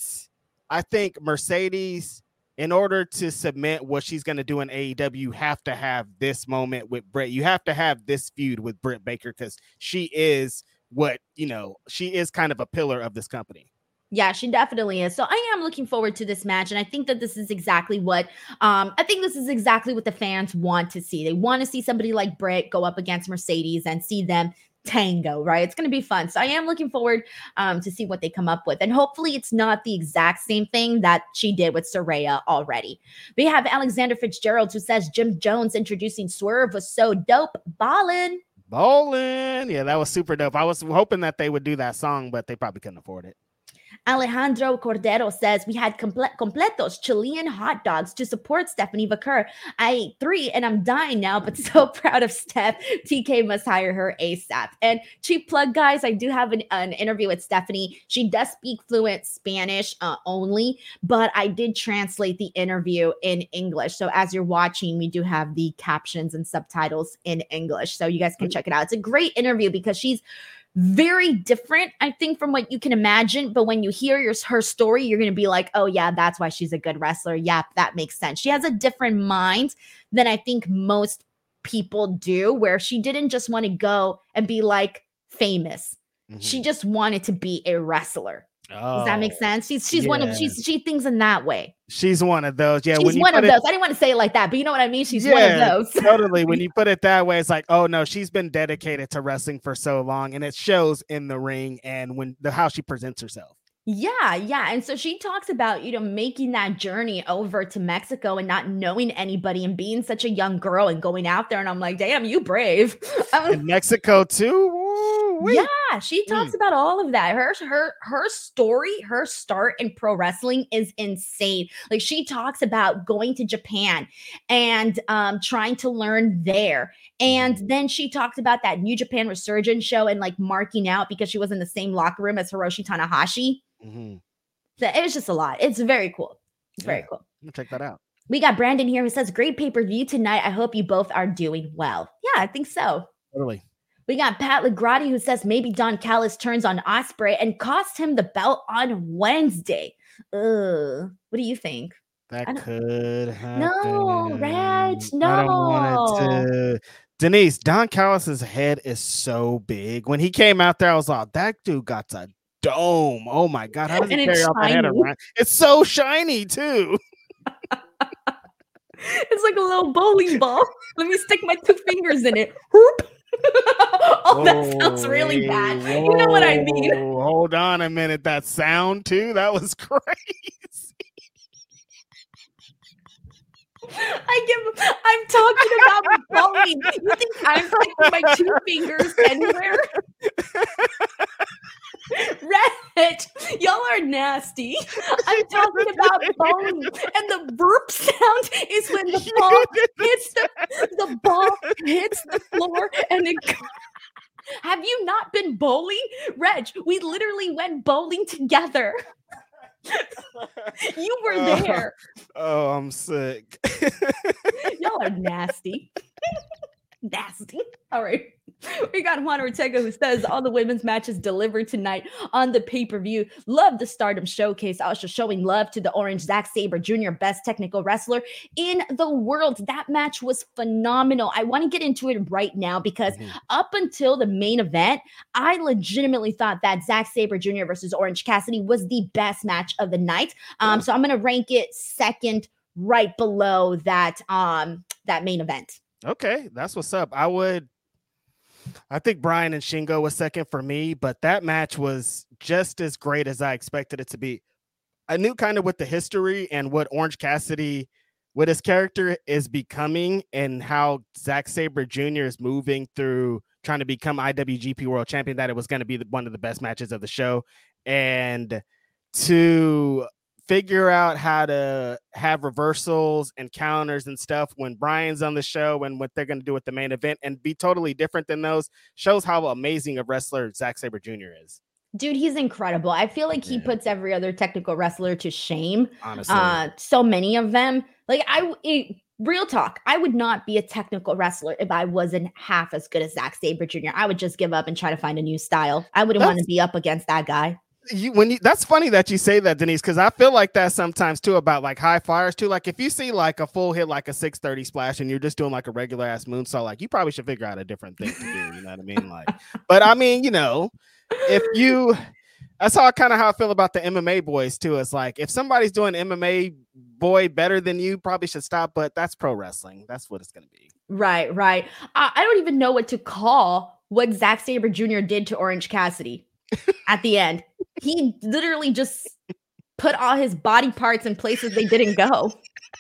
I think Mercedes, in order to submit what she's going to do in A E W, you have to have this moment with Britt. You have to have this feud with Britt Baker, because she is what, you know, she is kind of a pillar of this company. Yeah, she definitely is. So I am looking forward to this match. And I think that this is exactly what, um, I think this is exactly what the fans want to see. They want to see somebody like Britt go up against Mercedes and see them tango, right? It's going to be fun. So I am looking forward um, to see what they come up with. And hopefully it's not the exact same thing that she did with Saraya already. We have Alexander Fitzgerald, who says Jim Jones introducing Swerve was so dope. Ballin'. Ballin'. Yeah, that was super dope. I was hoping that they would do that song, but they probably couldn't afford it. Alejandro Cordero says we had comple- completos Chilean hot dogs to support Stephanie Vaquer. I ate three and I'm dying now, but so proud of Steph. T K must hire her ASAP. And cheap plug, guys, I do have an, an interview with Stephanie. She does speak fluent Spanish uh, only, but I did translate the interview in English. So as you're watching, we do have the captions and subtitles in English. So you guys can check it out. It's a great interview because she's very different, I think, from what you can imagine. But when you hear your, her story, you're going to be like, oh, yeah, that's why she's a good wrestler. Yeah, that makes sense. She has a different mind than I think most people do, where she didn't just want to go and be like famous. Mm-hmm. She just wanted to be a wrestler. Oh, does that make sense? She's she's yeah. one of she's she thinks in that way. She's one of those. Yeah, she's when you one of it, those. I didn't want to say it like that, but you know what I mean. She's yeah, one of those. Totally. When you put it that way, it's like, oh no, she's been dedicated to wrestling for so long, and it shows in the ring and when the how she presents herself. Yeah, yeah. And so she talks about, you know, making that journey over to Mexico and not knowing anybody and being such a young girl and going out there. And I'm like, damn, you brave. In Mexico too? Woo-wee. Yeah, she talks mm. about all of that. Her, her, her story, her start in pro wrestling is insane. Like, she talks about going to Japan and um, trying to learn there. And then she talked about that New Japan Resurgence show and like marking out because she was in the same locker room as Hiroshi Tanahashi. Mm-hmm. So it was just a lot. It's very cool. It's yeah, very cool. Check that out. We got Brandon here who says, great pay-per-view tonight. I hope you both are doing well. Yeah, I think so. Totally. We got Pat Legrati who says maybe Don Callis turns on Ospreay and cost him the belt on Wednesday. Ugh. What do you think? That could happen. No, Reg, no. I don't want it to. Denise, Don Callis's head is so big. When he came out there, I was like, that dude got a dome. Oh my God. How does he and carry out the head around? It's so shiny too. It's like a little bowling ball. Let me stick my two fingers in it. Whoop. Oh, that sounds really bad. Whoa, you know what I mean? Hold on a minute. That sound too? That was crazy. I give. I'm talking about bowling. You think I'm sticking my two fingers anywhere? Reg, y'all are nasty. I'm talking about bowling. And the burp sound is when the ball hits the, the ball hits the floor and it Have you not been bowling? Reg, we literally went bowling together. You were there. Oh, oh I'm sick. Y'all are nasty. Nasty. All right. We got Juan Ortega who says all the women's matches delivered tonight on the pay-per-view. Love the Stardom Showcase. Also showing love to the Orange Zack Sabre Junior, best technical wrestler in the world. That match was phenomenal. I want to get into it right now because mm-hmm. up until the main event, I legitimately thought that Zack Sabre Junior versus Orange Cassidy was the best match of the night. Um, yeah. So I'm going to rank it second right below that, um, that main event. Okay, that's what's up. I would, I think Bryan and Shingo was second for me, but that match was just as great as I expected it to be. I knew kind of what the history and what Orange Cassidy, what his character is becoming and how Zack Sabre Junior is moving through trying to become I W G P World Champion, that it was going to be the, one of the best matches of the show. And to figure out how to have reversals and counters and stuff when Bryan's on the show and what they're going to do with the main event and be totally different than those shows how amazing a wrestler Zack Sabre Junior is. Dude, he's incredible. I feel like he yeah. puts every other technical wrestler to shame. Honestly. Uh, so many of them. Like, I, it, real talk, I would not be a technical wrestler if I wasn't half as good as Zack Sabre Junior I would just give up and try to find a new style. I wouldn't want to be up against that guy. You when you that's funny that you say that, Denise, because I feel like that sometimes too about like high flyers too. Like if you see like a full hit, like a six thirty splash, and you're just doing like a regular ass moonsault, like you probably should figure out a different thing to do. You know what I mean? Like, but I mean, you know, if you, that's how kind of how I feel about the M M A boys too. It's like if somebody's doing M M A boy better than you, probably should stop. But that's pro wrestling. That's what it's gonna be. Right, right. I, I don't even know what to call what Zack Sabre Junior did to Orange Cassidy at the end. He literally just put all his body parts in places they didn't go.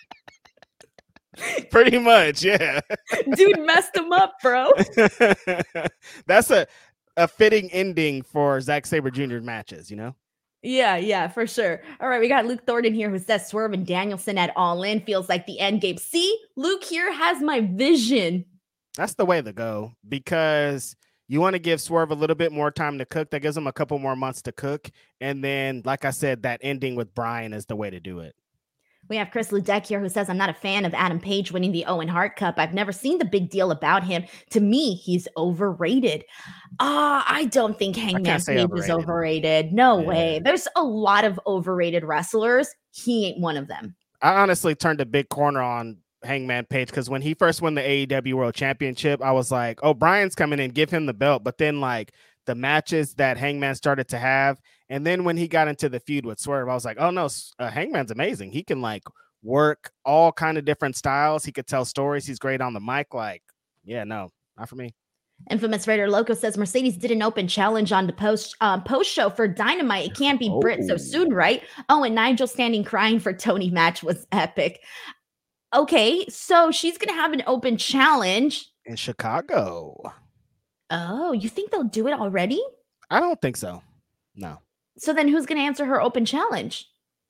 Pretty much, yeah. Dude messed him up, bro. That's a, a fitting ending for Zack Sabre Junior matches, you know? Yeah, yeah, for sure. All right, we got Luke Thornton here who says Swerve and Danielson at All In feels like the end game. See, Luke here has my vision. That's the way to go because you want to give Swerve a little bit more time to cook. That gives him a couple more months to cook. And then, like I said, that ending with Bryan is the way to do it. We have Chris Ludek here who says, I'm not a fan of Adam Page winning the Owen Hart Cup. I've never seen the big deal about him. To me, he's overrated. Ah, uh, I don't think Hangman Page overrated. is overrated. No yeah. way. There's a lot of overrated wrestlers. He ain't one of them. I honestly turned a big corner on Hangman Page because when he first won the A E W World Championship, I was like, oh, Bryan's coming in, give him the belt. But then like the matches that Hangman started to have, and then when he got into the feud with Swerve, I was like, oh no, uh, Hangman's amazing. He can like work all kind of different styles. He could tell stories. He's great on the mic. Like, yeah, no, not for me. Infamous Raider Loco says Mercedes did an open challenge on the post um, post show for Dynamite. It can't be oh. Britt so soon, right? Oh, and Nigel standing crying for Tony match was epic. Okay, so she's going to have an open challenge. In Chicago. Oh, you think they'll do it already? I don't think so. No. So then who's going to answer her open challenge?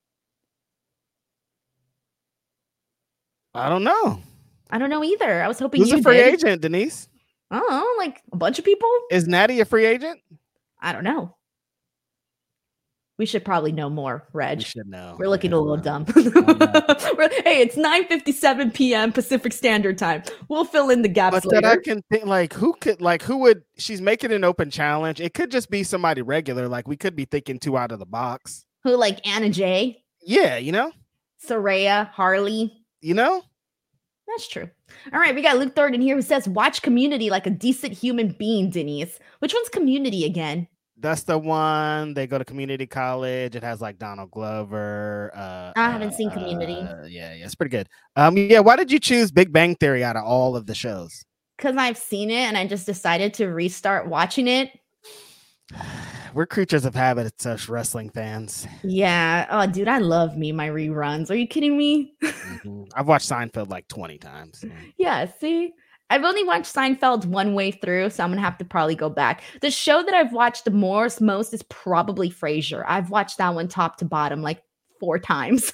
I don't know. I don't know either. I was hoping Who's you a free did. agent, Denise? Oh, like a bunch of people? Is Natty a free agent? I don't know. We should probably know more, Reg. We should know. We're looking yeah, a little dumb. Hey, it's nine fifty-seven p.m. Pacific Standard Time. We'll fill in the gaps but later. That I can think, like, who could, like, who would, she's making an open challenge. It could just be somebody regular. Like, we could be thinking two out of the box. Who, like Anna Jay? Yeah, you know? Saraya, Harley. You know? That's true. All right, we got Luke Thornton here who says, watch Community like a decent human being, Denise. Which one's Community again? That's the one. They go to community college. It has like Donald Glover. Uh, I haven't uh, seen Community. Uh, yeah, yeah, it's pretty good. Um, yeah. Why did you choose Big Bang Theory out of all of the shows? Because I've seen it and I just decided to restart watching it. We're creatures of habit as wrestling fans. Yeah. Oh, dude, I love me my reruns. Are you kidding me? mm-hmm. I've watched Seinfeld like twenty times. Yeah. See. I've only watched Seinfeld one way through, so I'm gonna have to probably go back. The show that I've watched the most, most is probably Frasier. I've watched that one top to bottom like four times.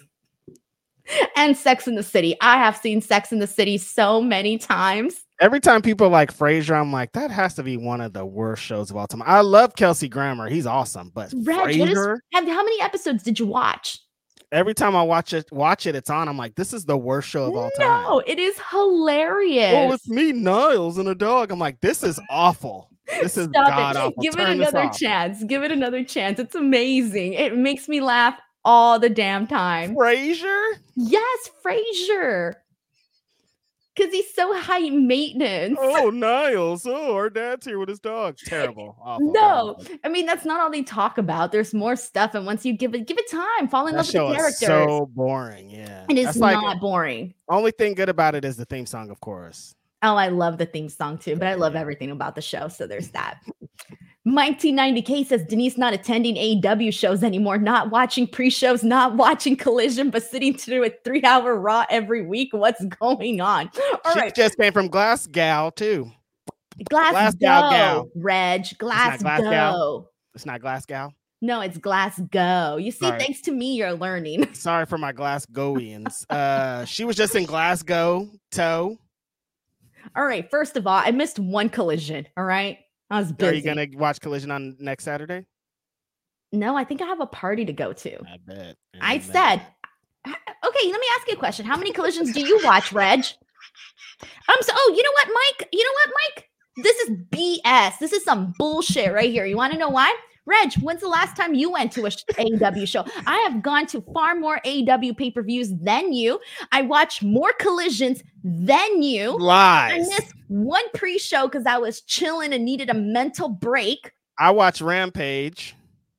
And Sex in the City. I have seen Sex in the City so many times. Every time people like Frasier, I'm like, that has to be one of the worst shows of all time. I love Kelsey Grammer. He's awesome. But Reg, what is, Frasier, have, how many episodes did you watch? every time I watch it, watch it, it's on. I'm like, this is the worst show of all time. No, it is hilarious. Oh, it's me, Niles, and a dog. I'm like, this is awful. This is Stop god it. awful. Give Turn it this another off. chance. Give it another chance. It's amazing. It makes me laugh all the damn time. Frasier? Yes, Frasier. Because he's so high maintenance. Oh, Niles. Oh, our dad's here with his dog. Terrible. Awful. No, God. I mean, that's not all they talk about. There's more stuff. And once you give it, give it time, fall in That love with show the is characters. so boring. Yeah. It is That's like, not boring. only thing good about it is the theme song, of course. Oh, I love the theme song too, but I love everything about the show. So there's that. Mike T ninety K says Denise not attending A E W shows anymore, not watching pre-shows, not watching Collision, but sitting through a three-hour Raw every week. What's going on? All she right. just came from Glasgow, too. Glass, Glasgow go, gal. Reg. Glass Glasgow. go. It's not Glasgow. No, it's Glass go. You see, Sorry. thanks to me, you're learning. Sorry for my Glasgowians. uh, she was just in Glasgow, toe. All right. First of all, I missed one Collision. All right. I was busy. Are you gonna watch Collision on next Saturday? No, I think I have a party to go to. I bet. I bet. said, okay, let me ask you a question. How many Collisions do you watch, Reg? Um, so, oh, you know what, Mike? You know what, Mike? This is B S. This is some bullshit right here. You want to know why? Reg, when's the last time you went to a A E W show? I have gone to far more A E W pay-per-views than you. I watched more Collisions than you. I Lies. missed one pre-show because I was chilling and needed a mental break. I watched Rampage.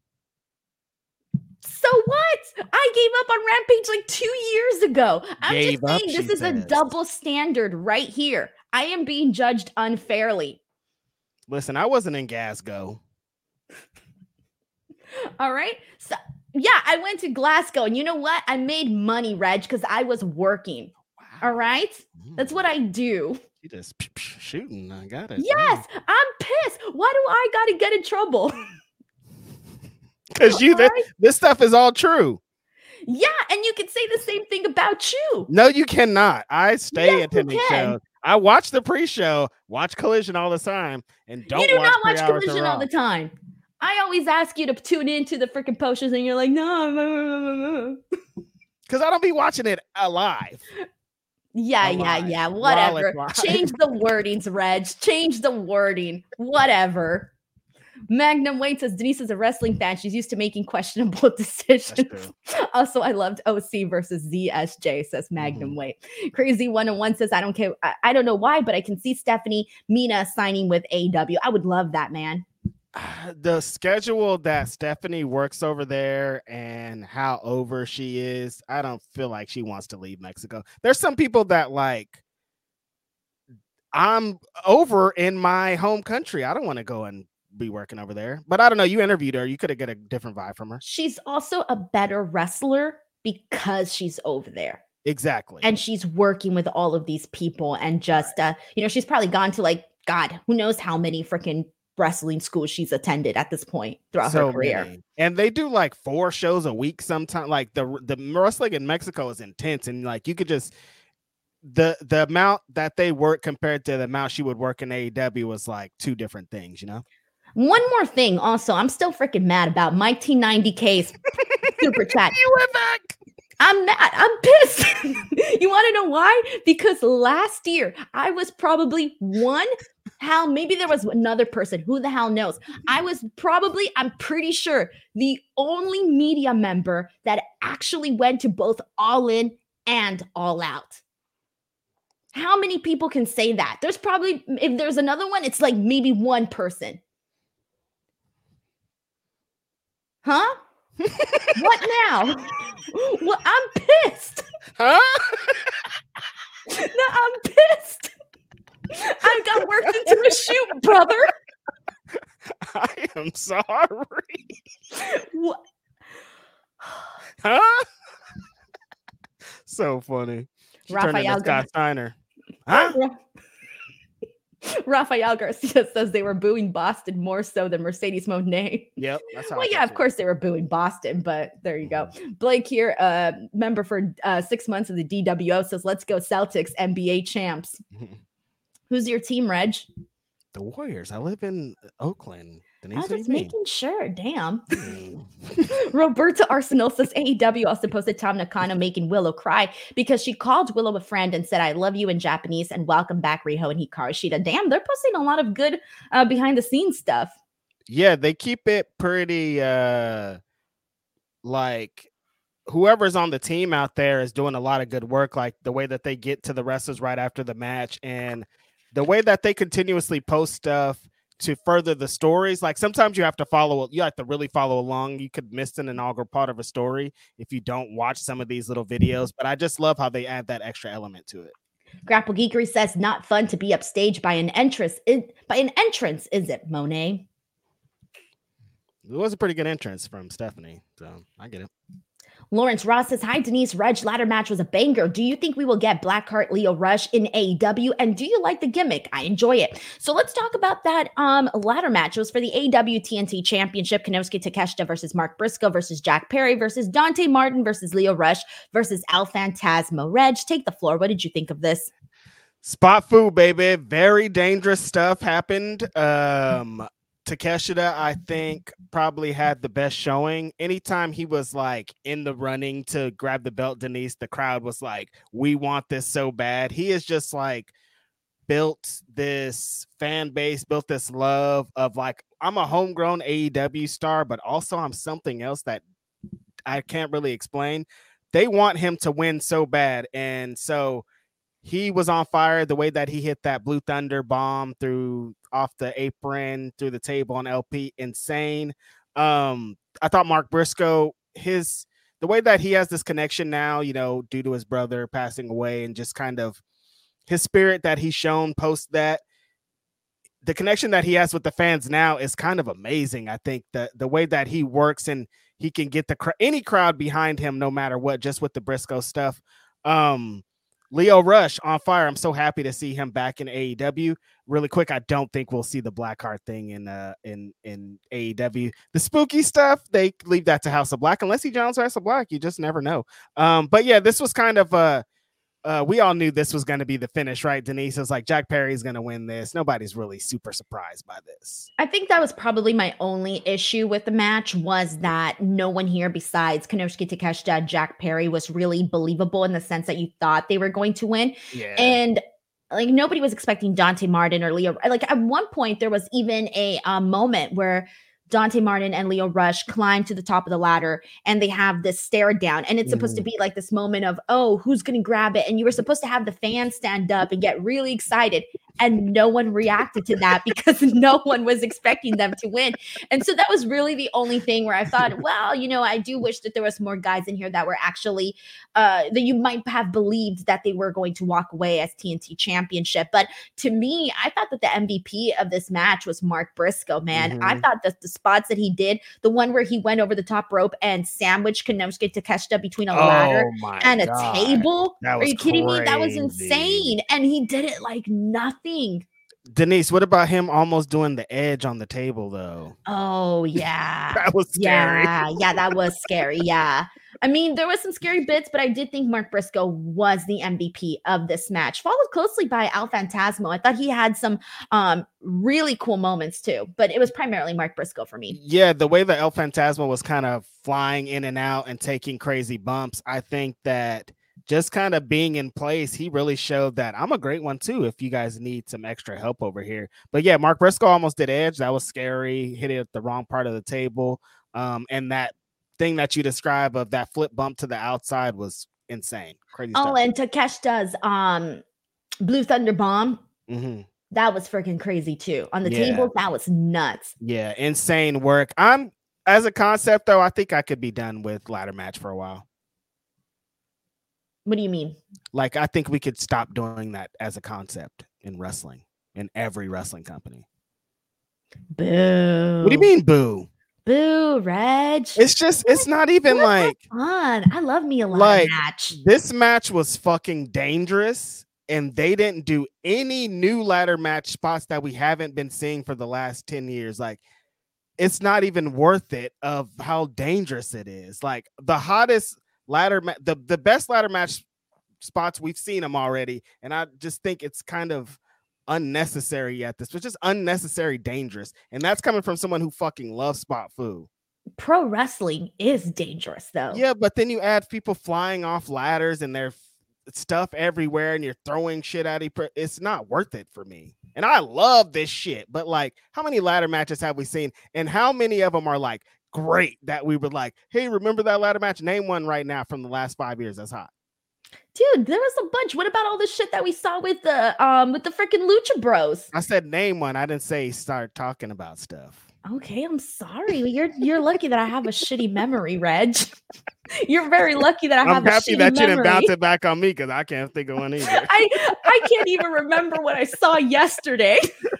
So what? I gave up on Rampage like two years ago. I'm Gave just up, saying she this is a says. double standard right here. I am being judged unfairly. Listen, I wasn't in Glasgow. All right. So yeah, I went to Glasgow, and you know what? I made money, Reg, because I was working. All right. That's what I do. You just shooting. I got it. Yes, I'm pissed. Why do I gotta get in trouble? Because you, All this, right. this stuff is all true. Yeah, and you can say the same thing about you. No, you cannot. I stay Yes, you attending can. shows. I watch the pre-show, watch Collision all the time, and don't you do watch not watch three hours of Collision all Raw. the time. I always ask you to tune into the freaking posts, and you're like, no. Because I don't be watching it alive. Yeah, Alive. yeah, yeah. While Whatever. it's live. Change the wordings, Reg. Change the wording. Whatever. Magnum Wayne says Denise is a wrestling fan. She's used to making questionable decisions. true. Also, I loved O C versus Z S J, says Magnum Mhm. Wayne. Crazy one oh one says, I don't care. I, I don't know why, but I can see Stephanie Mina signing with A E W. I would love that, man. The schedule that Stephanie works over there and how over she is, I don't feel like she wants to leave Mexico. There's some people that like, I'm over in my home country. I don't want to go and be working over there. But I don't know. You interviewed her. You could have get a different vibe from her. She's also a better wrestler because she's over there. Exactly. And she's working with all of these people. And just, uh, you know, she's probably gone to like, God, who knows how many freaking wrestling schools she's attended at this point throughout So her career. many. And they do like four shows a week sometimes. Like the the wrestling in Mexico is intense, and like you could just the the amount that they work compared to the amount she would work in A E W was like two different things, you know. One more thing, also, I'm still freaking mad about Mike T ninety K's super chat. You went back. I'm mad. I'm pissed. You want to know why? Because last year I was probably one. Hell, maybe there was another person. Who the hell knows? I was probably, I'm pretty sure, the only media member that actually went to both All In and All Out. How many people can say that? There's probably, if there's another one, it's like maybe one person. Huh? What now? Well, I'm pissed. Huh? No, I'm pissed. I got worked into a shoot, brother. I am sorry. What? Huh? So funny. She turned into Raphael, go Scott ahead. Steiner. Huh? Rafael Garcia says they were booing Boston more so than Mercedes Moné. Yep. That's how well, I yeah, of course they were booing Boston, but there you go. Blake here, uh, member for uh, six months of the D W O, says, let's go Celtics, N B A champs. Who's your team, Reg? The Warriors. I live in Oakland. I was just making sure. Damn. Roberta Arsenal says A E W also posted Tam Nakano making Willow cry because she called Willow a friend and said, I love you in Japanese and welcome back Riho and Hikaru Shida. Damn, they're posting a lot of good uh, behind the scenes stuff. Yeah, they keep it pretty uh, like whoever's on the team out there is doing a lot of good work, like the way that they get to the wrestlers right after the match and the way that they continuously post stuff to further the stories. Like sometimes you have to follow, you have to really follow along. You could miss an inaugural part of a story if you don't watch some of these little videos, but I just love how they add that extra element to it. Grapple Geekery says, not fun to be upstaged by an entrance. It, by an entrance, is it, Monet? It was a pretty good entrance from Stephanie, so I get it. Lawrence Ross says, hi, Denise. Reg ladder match was a banger. Do you think we will get Blackheart Leo Rush in A E W? And do you like the gimmick? I enjoy it. So let's talk about that um ladder match. It was for the A E W T N T Championship. Konosuke Takeshita versus Mark Briscoe versus Jack Perry versus Dante Martin versus Leo Rush versus El Phantasmo. Reg, take the floor. What did you think of this? Spot food, baby. Very dangerous stuff happened. Um, Takeshita, I think, probably had the best showing. Anytime he was like in the running to grab the belt, Denise, the crowd was like, we want this so bad. He is just like built this fan base, built this love of like, I'm a homegrown A E W star, but also I'm something else that I can't really explain. They want him to win so bad. And so he was on fire. The way that he hit that Blue Thunder bomb through off the apron through the table on L P, insane. Um, I thought Mark Briscoe, his the way that he has this connection now, you know, due to his brother passing away and just kind of his spirit that he's shown post that, the connection that he has with the fans now is kind of amazing. I think the the way that he works and he can get the cr- any crowd behind him, no matter what, just with the Briscoe stuff. Um, Leo Rush on fire. I'm so happy to see him back in A E W. Really quick, I don't think we'll see the Blackheart thing in uh in in A E W. The spooky stuff, they leave that to House of Black unless he joins House of Black. You just never know. Um, but yeah, this was kind of uh uh we all knew this was going to be the finish, right? Denise, was like Jack Perry's going to win this. Nobody's really super surprised by this. I think that was probably my only issue with the match was that no one here besides Konosuke Takeshita, Jack Perry was really believable in the sense that you thought they were going to win. Yeah. And like nobody was expecting Dante Martin or Leo. Like at one point there was even a um, moment where Dante Martin and Leo Rush climb to the top of the ladder and they have this stare down. And it's supposed mm. to be like this moment of, oh, who's going to grab it? And you were supposed to have the fans stand up and get really excited. And no one reacted to that because no one was expecting them to win. And so that was really the only thing where I thought, well, you know, I do wish that there was more guys in here that were actually, uh, that you might have believed that they were going to walk away as T N T championship. But to me, I thought that the M V P of this match was Mark Briscoe, man. Mm-hmm. I thought that the spots that he did, the one where he went over the top rope and sandwiched Konosuke Takeshita between a oh ladder and a God. table. Are you kidding crazy. me? That was insane. And he did it like nothing. Denise, what about him almost doing the edge on the table though? Oh yeah. That was scary. Yeah, yeah, that was scary. Yeah. I mean, there was some scary bits, but I did think Mark Briscoe was the M V P of this match, followed closely by El Phantasmo. I thought he had some um, really cool moments too, but it was primarily Mark Briscoe for me. Yeah, the way that El Phantasmo was kind of flying in and out and taking crazy bumps, I think that just kind of being in place, he really showed that I'm a great one too if you guys need some extra help over here. But yeah, Mark Briscoe almost did edge. That was scary. Hit it at the wrong part of the table. Um, and that thing that you describe of that flip bump to the outside was insane. Crazy oh, stuff. And Takeshita's um, Blue Thunder bomb. Mm-hmm. That was freaking crazy too. On the yeah. table, that was nuts. Yeah, insane work. I'm as a concept though, I think I could be done with ladder match for a while. What do you mean? Like, I think we could stop doing that as a concept in wrestling, in every wrestling company. Boo. What do you mean, boo? Boo, Reg. It's just, it's not even like fun. I love me a ladder like, match. This match was fucking dangerous. and they didn't do any new ladder match spots that we haven't been seeing for the last ten years. Like, it's not even worth it of how dangerous it is. Like, the hottest ladder, ma- the, the best ladder match spots, we've seen them already. And I just think it's kind of unnecessary at this, which is unnecessary dangerous. And that's coming from someone who fucking loves spot foo. Pro wrestling is dangerous, though. Yeah, but then you add people flying off ladders and their stuff everywhere, and you're throwing shit at each. It's not worth it for me. And I love this shit, but like, how many ladder matches have we seen, and how many of them are like great that we were like, hey, remember that ladder match? Name one right now from the last five years that's hot. Dude, there was a bunch. What about all the shit that we saw with the um with the freaking Lucha Bros? I said name one. I didn't say start talking about stuff. Okay, I'm sorry. You're you're lucky that I have a shitty memory, Reg. You're very lucky that I have I'm a happy shitty that you memory. didn't bounce it back on me because I can't think of one either. I I can't even remember what I saw yesterday.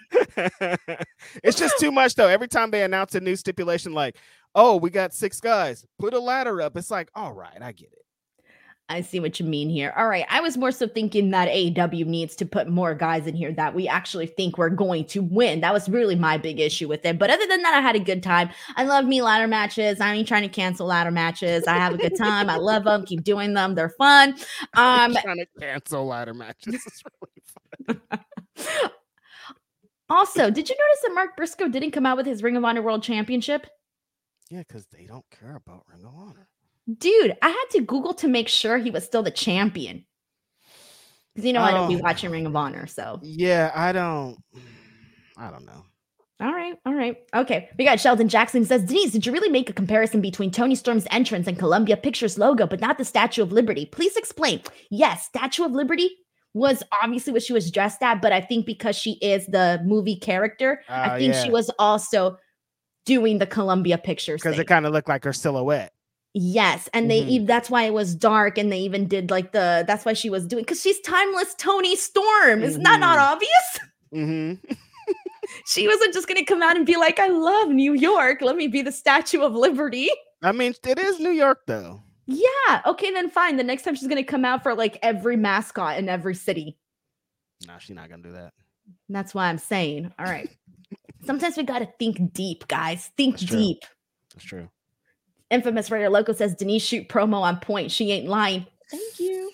It's just too much though. Every time they announce a new stipulation, like, oh, we got six guys, put a ladder up. It's like, all right, I get it. I see what you mean here. All right. I was more so thinking that A E W needs to put more guys in here that we actually think we're going to win. That was really my big issue with it. But other than that, I had a good time. I love me ladder matches. I ain't trying to cancel ladder matches. I have a good time. I love them. Keep doing them. They're fun. Um, I'm trying to cancel ladder matches. It's really fun. Also, did you notice that Mark Briscoe didn't come out with his Ring of Honor World Championship? Yeah, because they don't care about Ring of Honor. Dude, I had to Google to make sure he was still the champion. Because you know, I don't be watching Ring of Honor, so. Yeah, I don't. I don't know. All right, all right. Okay, we got Sheldon Jackson who says, Denise, did you really make a comparison between Tony Storm's entrance and Columbia Pictures logo, but not the Statue of Liberty? Please explain. Yes, Statue of Liberty was obviously what she was dressed at, but I think because she is the movie character, uh, I think yeah. she was also doing the Columbia Pictures because it kind of looked like her silhouette. Yes, and they mm-hmm. that's why it was dark, and they even did like the that's why she was doing because she's timeless Tony Storm. Isn't mm-hmm. that not obvious? Mm-hmm. She wasn't just gonna come out and be like, "I love New York. Let me be the Statue of Liberty." I mean, it is New York, though. Yeah. Okay, then fine. The next time she's gonna come out for like every mascot in every city. No, she's not gonna do that. And that's why I'm saying, all right. Sometimes we gotta think deep, guys. Think That's deep. True. That's true. Infamous Raider Loco says Denise shoot promo on point. She ain't lying. Thank you.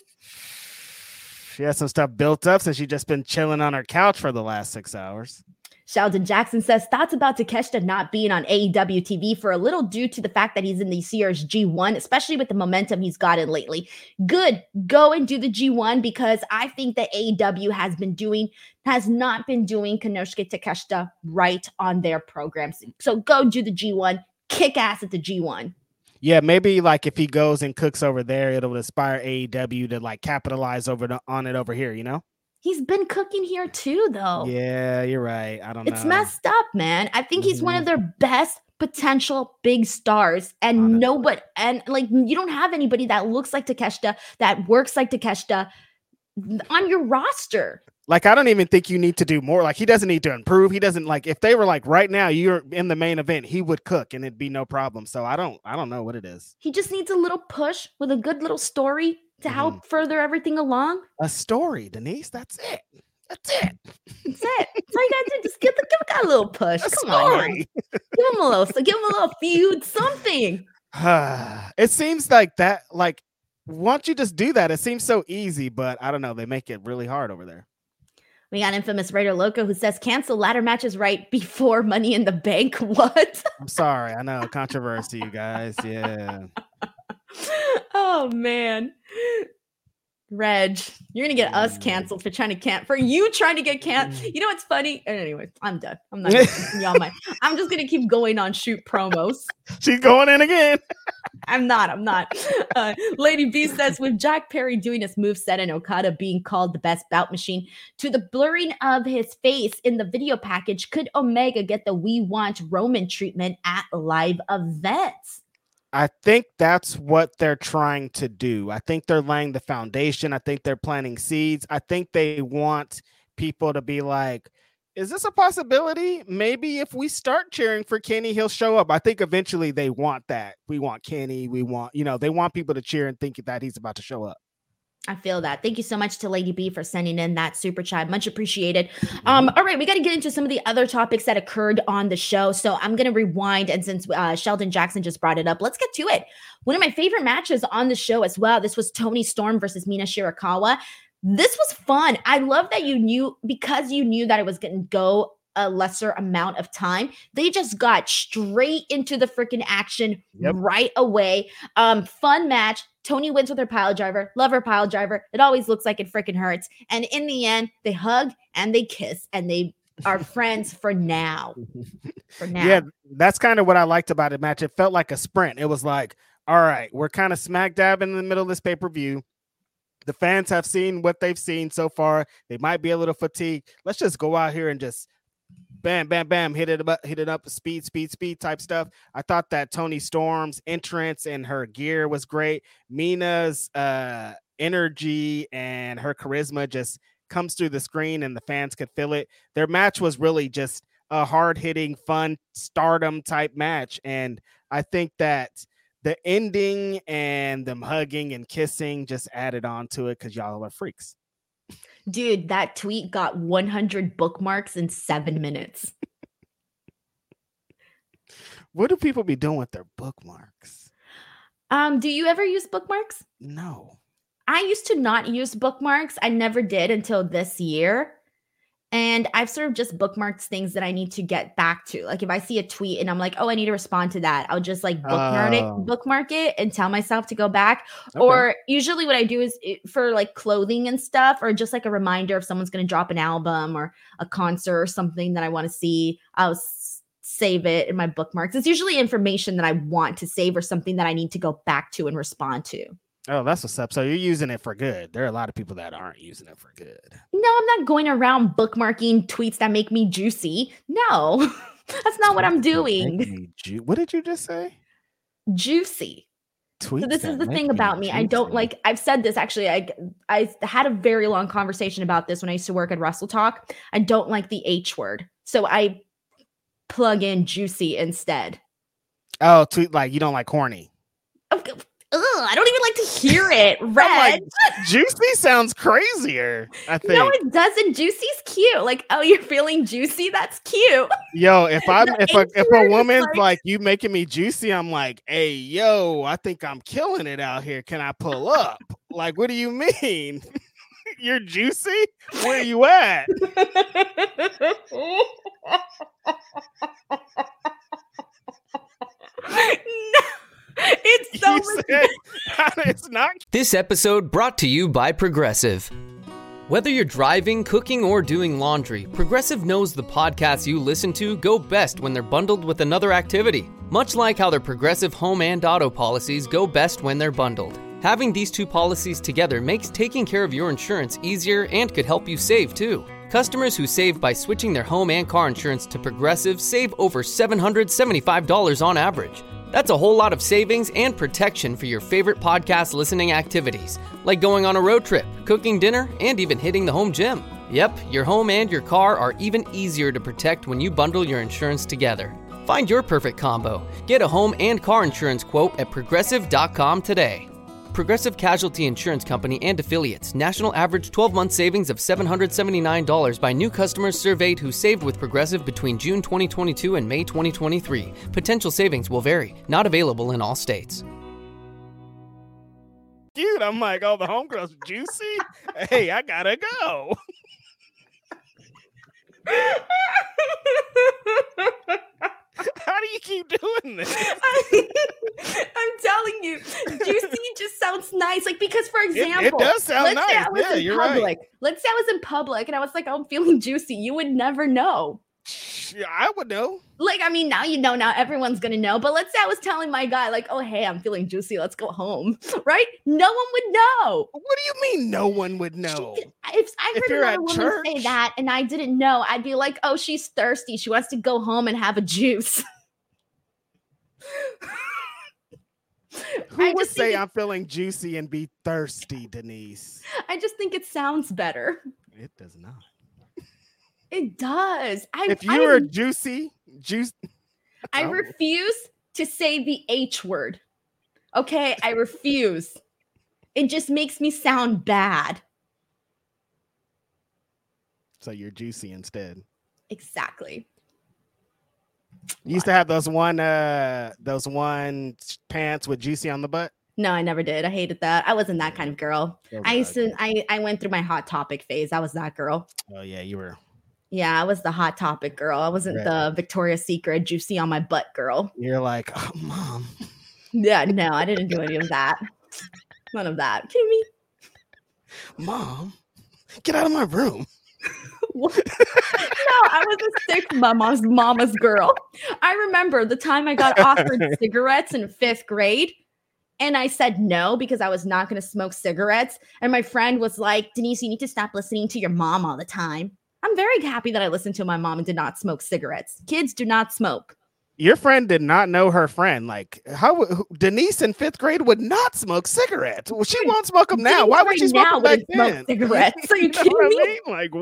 She has some stuff built up since she just been chilling on her couch for the last six hours. Sheldon Jackson says thoughts about Takeshita not being on A E W T V for a little due to the fact that he's in the Sears G one, especially with the momentum he's gotten lately. Good. Go and do the G one because I think that A E W has been doing, has not been doing Konosuke Takeshita right on their programs. So go do the G one. Kick ass at the G one. Yeah, maybe like if he goes and cooks over there, it'll inspire A E W to like capitalize over the, on it over here, you know? He's been cooking here too, though. Yeah, you're right. I don't it's know. It's messed up, man. I think mm-hmm. he's one of their best potential big stars. And nobody, and like, you don't have anybody that looks like Takeshita, that works like Takeshita on your roster. Like, I don't even think you need to do more. Like, he doesn't need to improve. He doesn't like, if they were like right now, you're in the main event, he would cook and it'd be no problem. So I don't, I don't know what it is. He just needs a little push with a good little story to mm-hmm. help further everything along. A story, Denise. That's it. That's it. That's it. That's all you gotta do. Just give the give a guy a little push. A Come story. on. Give him a little, so give him a little feud, something. It seems like that, like, once you just do that, it seems so easy, but I don't know. They make it really hard over there. We got Infamous Raider Loco who says cancel ladder matches right before Money in the Bank. What? I'm sorry. I know. Controversy, you guys. Yeah. Oh, man. Reg, you're going to get us canceled for trying to can for you trying to get canceled. You know what's funny? Anyway, I'm done. I'm not going to y'all mind. I'm just going to keep going on shoot promos. She's going in again. I'm not. I'm not. Uh, Lady B says, with Jack Perry doing his moveset and Okada being called the best bout machine, to the blurring of his face in the video package, could Omega get the We Want Roman treatment at live events? I think that's what they're trying to do. I think they're laying the foundation. I think they're planting seeds. I think they want people to be like, is this a possibility? Maybe if we start cheering for Kenny, he'll show up. I think eventually they want that. We want Kenny. We want, you know, they want people to cheer and think that he's about to show up. I feel that. Thank you so much to Lady B for sending in that super chat. Much appreciated. Um, all right, we got to get into some of the other topics that occurred on the show. So I'm going to rewind. And since uh, Sheldon Jackson just brought it up, let's get to it. One of my favorite matches on the show as well. This was Toni Storm versus Mina Shirakawa. This was fun. I love that you knew, because you knew that it was going to go a lesser amount of time, they just got straight into the freaking action yep. right away. Um, fun match. Toni wins with her pile driver. Love her pile driver. It always looks like it freaking hurts. And in the end, they hug and they kiss and they are friends for now. For now. Yeah, that's kind of what I liked about the match. It felt like a sprint. It was like, all right, we're kind of smack dab in the middle of this pay-per-view. The fans have seen what they've seen so far. They might be a little fatigued. Let's just go out here and just bam, bam, bam, hit it up, hit it up, speed, speed, speed type stuff. I thought that Toni Storm's entrance and her gear was great. Mina's uh, energy and her charisma just comes through the screen and the fans could feel it. Their match was really just a hard-hitting, fun stardom type match. And I think that the ending and them hugging and kissing just added on to it because y'all are freaks. Dude, that tweet got one hundred bookmarks in seven minutes. What do people be doing with their bookmarks? Um, do you ever use bookmarks? No. I used to not use bookmarks. I never did until this year. And I've sort of just bookmarked things that I need to get back to. Like if I see a tweet and I'm like, oh, I need to respond to that, I'll just like bookmark Oh. it, bookmark it and tell myself to go back. Okay. Or usually what I do is it- for like clothing and stuff, or just like a reminder if someone's going to drop an album or a concert or something that I want to see, I'll s- save it in my bookmarks. It's usually information that I want to save or something that I need to go back to and respond to. Oh, that's what's up. So you're using it for good. There are a lot of people that aren't using it for good. No, I'm not going around bookmarking tweets that make me juicy. No, that's not what I'm doing. Ju- what did you just say? Juicy. Tweets So this that is the make thing me about me. I don't juicy. like, I've said this actually. I I had a very long conversation about this when I used to work at Russell Talk. I don't like the H word. So I plug in juicy instead. Oh, tweet like you don't like horny. Ugh, I don't even like to hear it. I'm Red. like, juicy sounds crazier. I think. No, it doesn't. Juicy's cute. Like, oh, you're feeling juicy? That's cute. Yo, if I'm The if a H if word a is woman's like- like, you making me juicy, I'm like, hey, yo, I think I'm killing it out here. Can I pull up? Like, what do you mean? You're juicy? Where are you at? No, it's so You said it's not. This episode brought to you by Progressive. Whether you're driving, cooking, or doing laundry, Progressive knows the podcasts you listen to go best when they're bundled with another activity. Much like how their Progressive home and auto policies go best when they're bundled. Having these two policies together makes taking care of your insurance easier and could help you save too. Customers who save by switching their home and car insurance to Progressive save over seven hundred seventy-five dollars on average. That's a whole lot of savings and protection for your favorite podcast listening activities, like going on a road trip, cooking dinner, and even hitting the home gym. Yep, your home and your car are even easier to protect when you bundle your insurance together. Find your perfect combo. Get a home and car insurance quote at progressive dot com today. Progressive Casualty Insurance Company and Affiliates. National average twelve-month savings of seven hundred seventy-nine dollars by new customers surveyed who saved with Progressive between June twenty twenty-two and May twenty twenty-three. Potential savings will vary. Not available in all states. Cute. I'm like, oh, the homegirl's juicy. Hey, I gotta go. How do you keep doing this? I'm telling you, juicy just sounds nice. Like, because for It, example, it does sound let's say nice. I was Yeah, in you're public. right. Let's say I was in public and I was like, oh, I'm feeling juicy. You would never know. Yeah, I would know. Like, I mean, now you know, now everyone's gonna know. But let's say I was telling my guy, like, oh, hey, I'm feeling juicy. Let's go home. Right? No one would know. What do you mean no one would know? She- If I If heard you're another at woman say church- that and I didn't know, I'd be like, oh, she's thirsty. She wants to go home and have a juice. Who I would just think say it- I'm feeling juicy and be thirsty, Denise? I just think it sounds better. It does not. It does. I, If I, you were juicy, juice. I Oh. refuse to say the H word. Okay, I refuse. It just makes me sound bad. So you're juicy instead. Exactly. You used to have those one uh those one pants with juicy on the butt? No, I never did. I hated that. I wasn't that kind of girl. I used to I, I went through my Hot Topic phase. I was that girl. Oh yeah, you were. Yeah, I was the Hot Topic girl. I wasn't right. the Victoria's Secret juicy on my butt girl. You're like, oh, Mom. Yeah, no, I didn't do any of that. None of that. Kidding me? Mom, get out of my room. No, I was a sick mama's mama's girl. I remember the time I got offered cigarettes in fifth grade, and I said no because I was not going to smoke cigarettes. And my friend was like, Denise, you need to stop listening to your mom all the time. I'm very happy that I listened to my mom and did not smoke cigarettes. Kids do not smoke. Your friend did not know her friend. Like, how Denise in fifth grade would not smoke cigarettes. Well, she won't smoke them now. Why would she smoke them back then? Cigarettes. Are you, you kidding know me? I mean? Like,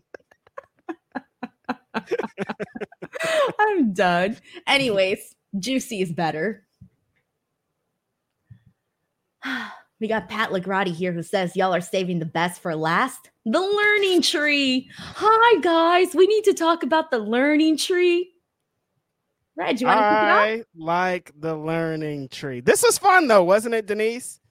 what? I'm done. Anyways, juicy is better. We got Pat Lagrotti here who says y'all are saving the best for last. The learning tree. Hi, guys. We need to talk about the learning tree. Reg, you want to pick it up? I like the learning tree. This was fun, though, wasn't it, Denise?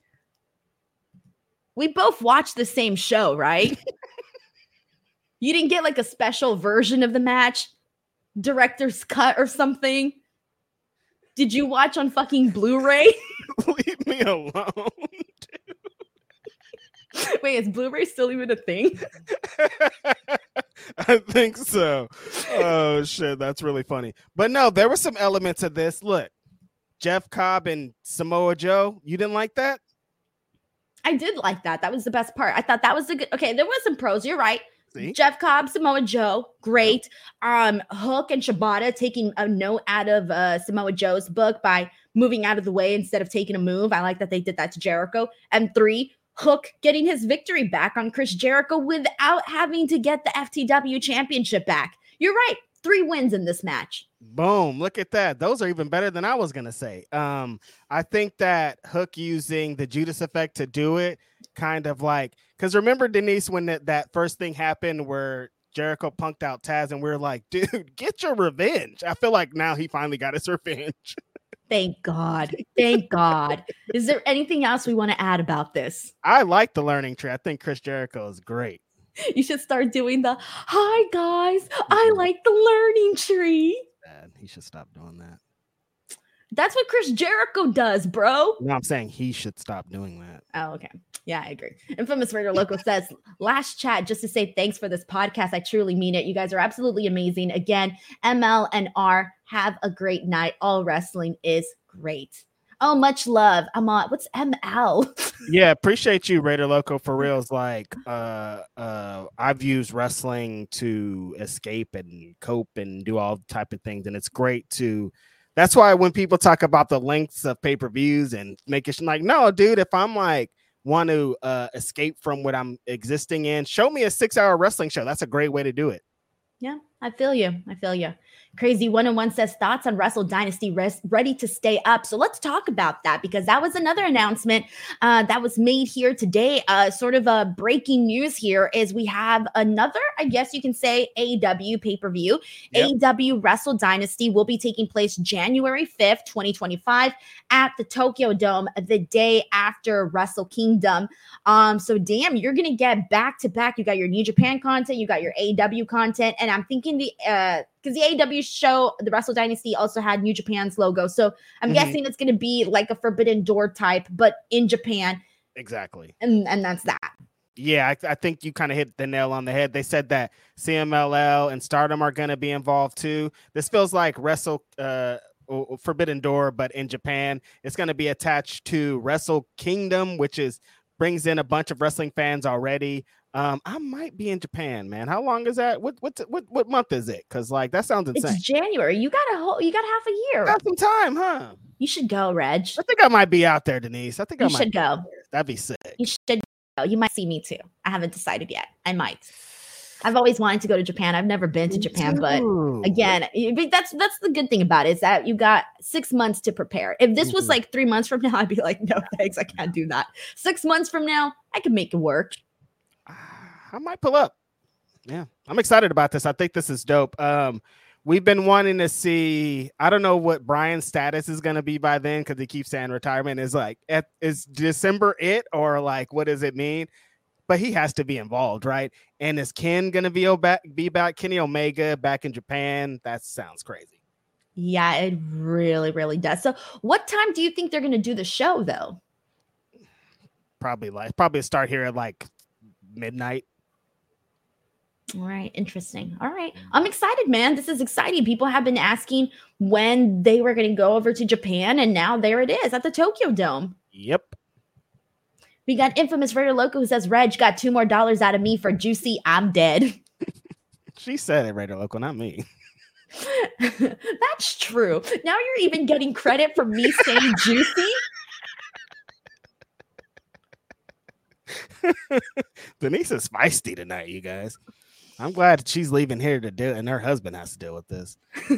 We both watched the same show, right? You didn't get like a special version of the match, director's cut or something? Did you watch on fucking Blu-ray? Leave me alone, dude. Wait, is Blu-ray still even a thing? I think so. Oh, shit. That's really funny. But no, there were some elements of this. Look, Jeff Cobb and Samoa Joe. You didn't like that? I did like that. That was the best part. I thought that was the good. Okay, there was some pros. You're right. See? Jeff Cobb, Samoa Joe, great. Um, Hook and Shibata taking a note out of uh, Samoa Joe's book by moving out of the way instead of taking a move. I like that they did that to Jericho. And three, Hook getting his victory back on Chris Jericho without having to get the F T W championship back. You're right. Three wins in this match. Boom. Look at that. Those are even better than I was going to say. Um, I think that Hook using the Judas effect to do it kind of like, because remember, Denise, when that, that first thing happened where Jericho punked out Taz and we we're like, dude, get your revenge. I feel like now he finally got his revenge. Thank God. Thank God. Is there anything else we want to add about this? I like the learning tree. I think Chris Jericho is great. You should start doing the, hi, guys. I like the learning tree. Bad. He should stop doing that. That's what Chris Jericho does, bro. No, I'm saying he should stop doing that. Oh, okay. Yeah, I agree. Infamous Raider Loco says, last chat, just to say thanks for this podcast. I truly mean it. You guys are absolutely amazing. Again, M L and R, have a great night. All wrestling is great. Oh, much love. I'm on. What's M L? Yeah, appreciate you, Raider Loco. For reals, like uh, uh, I've used wrestling to escape and cope and do all type of things, and it's great to. That's why when people talk about the lengths of pay-per-views and make it like, no, dude, if I'm like want to uh, escape from what I'm existing in, show me a six-hour wrestling show. That's a great way to do it. Yeah, I feel you. I feel you. Crazy one oh one says thoughts on Wrestle Dynasty res- ready to stay up. So let's talk about that because that was another announcement uh, that was made here today. Uh, sort of a breaking news here is we have another, I guess you can say, A E W pay-per-view. Yep. A E W Wrestle Dynasty will be taking place January fifth, twenty twenty-five at the Tokyo Dome the day after Wrestle Kingdom. Um, so damn, you're going to get back to back. You got your New Japan content, you got your A E W content, and I'm thinking the uh because the A E W show, the Wrestle Dynasty, also had New Japan's logo. So I'm mm-hmm. guessing it's going to be like a Forbidden Door type, but in Japan. Exactly. And and that's that. Yeah, I, I think you kind of hit the nail on the head. They said that C M L L and Stardom are going to be involved too. This feels like Wrestle uh, Forbidden Door, but in Japan. It's going to be attached to Wrestle Kingdom, which is brings in a bunch of wrestling fans already. Um, I might be in Japan, man. How long is that? What what what what month is it? Because like that sounds insane. It's January. You got a whole. You got half a year. Got some time, huh? You should go, Reg. I think I might be out there, Denise. I think you I might should go. That'd be sick. You should go. You might see me too. I haven't decided yet. I might. I've always wanted to go to Japan. I've never been to Japan, but again, that's that's the good thing about it is that you got six months to prepare. If this was like three months from now, I'd be like, no thanks, I can't do that. Six months from now, I can make it work. I might pull up. Yeah, I'm excited about this. I think this is dope. Um, we've been wanting to see. I don't know what Bryan's status is going to be by then because he keeps saying retirement is like, at, is December it or like what does it mean? But he has to be involved, right? And is Ken going to be back? Be back? Kenny Omega back in Japan? That sounds crazy. Yeah, it really, really does. So, what time do you think they're going to do the show, though? Probably like probably start here at like midnight. All right, interesting. All right, I'm excited, man. This is exciting. People have been asking when they were going to go over to Japan, and now there it is at the Tokyo Dome. Yep. We got Infamous Raider Loco who says, Reg got two more dollars out of me for Juicy. I'm dead. She said it, Raider Loco, not me. That's true. Now you're even getting credit for me saying Juicy. Denise is feisty tonight, you guys. I'm glad she's leaving here to do it, and her husband has to deal with this.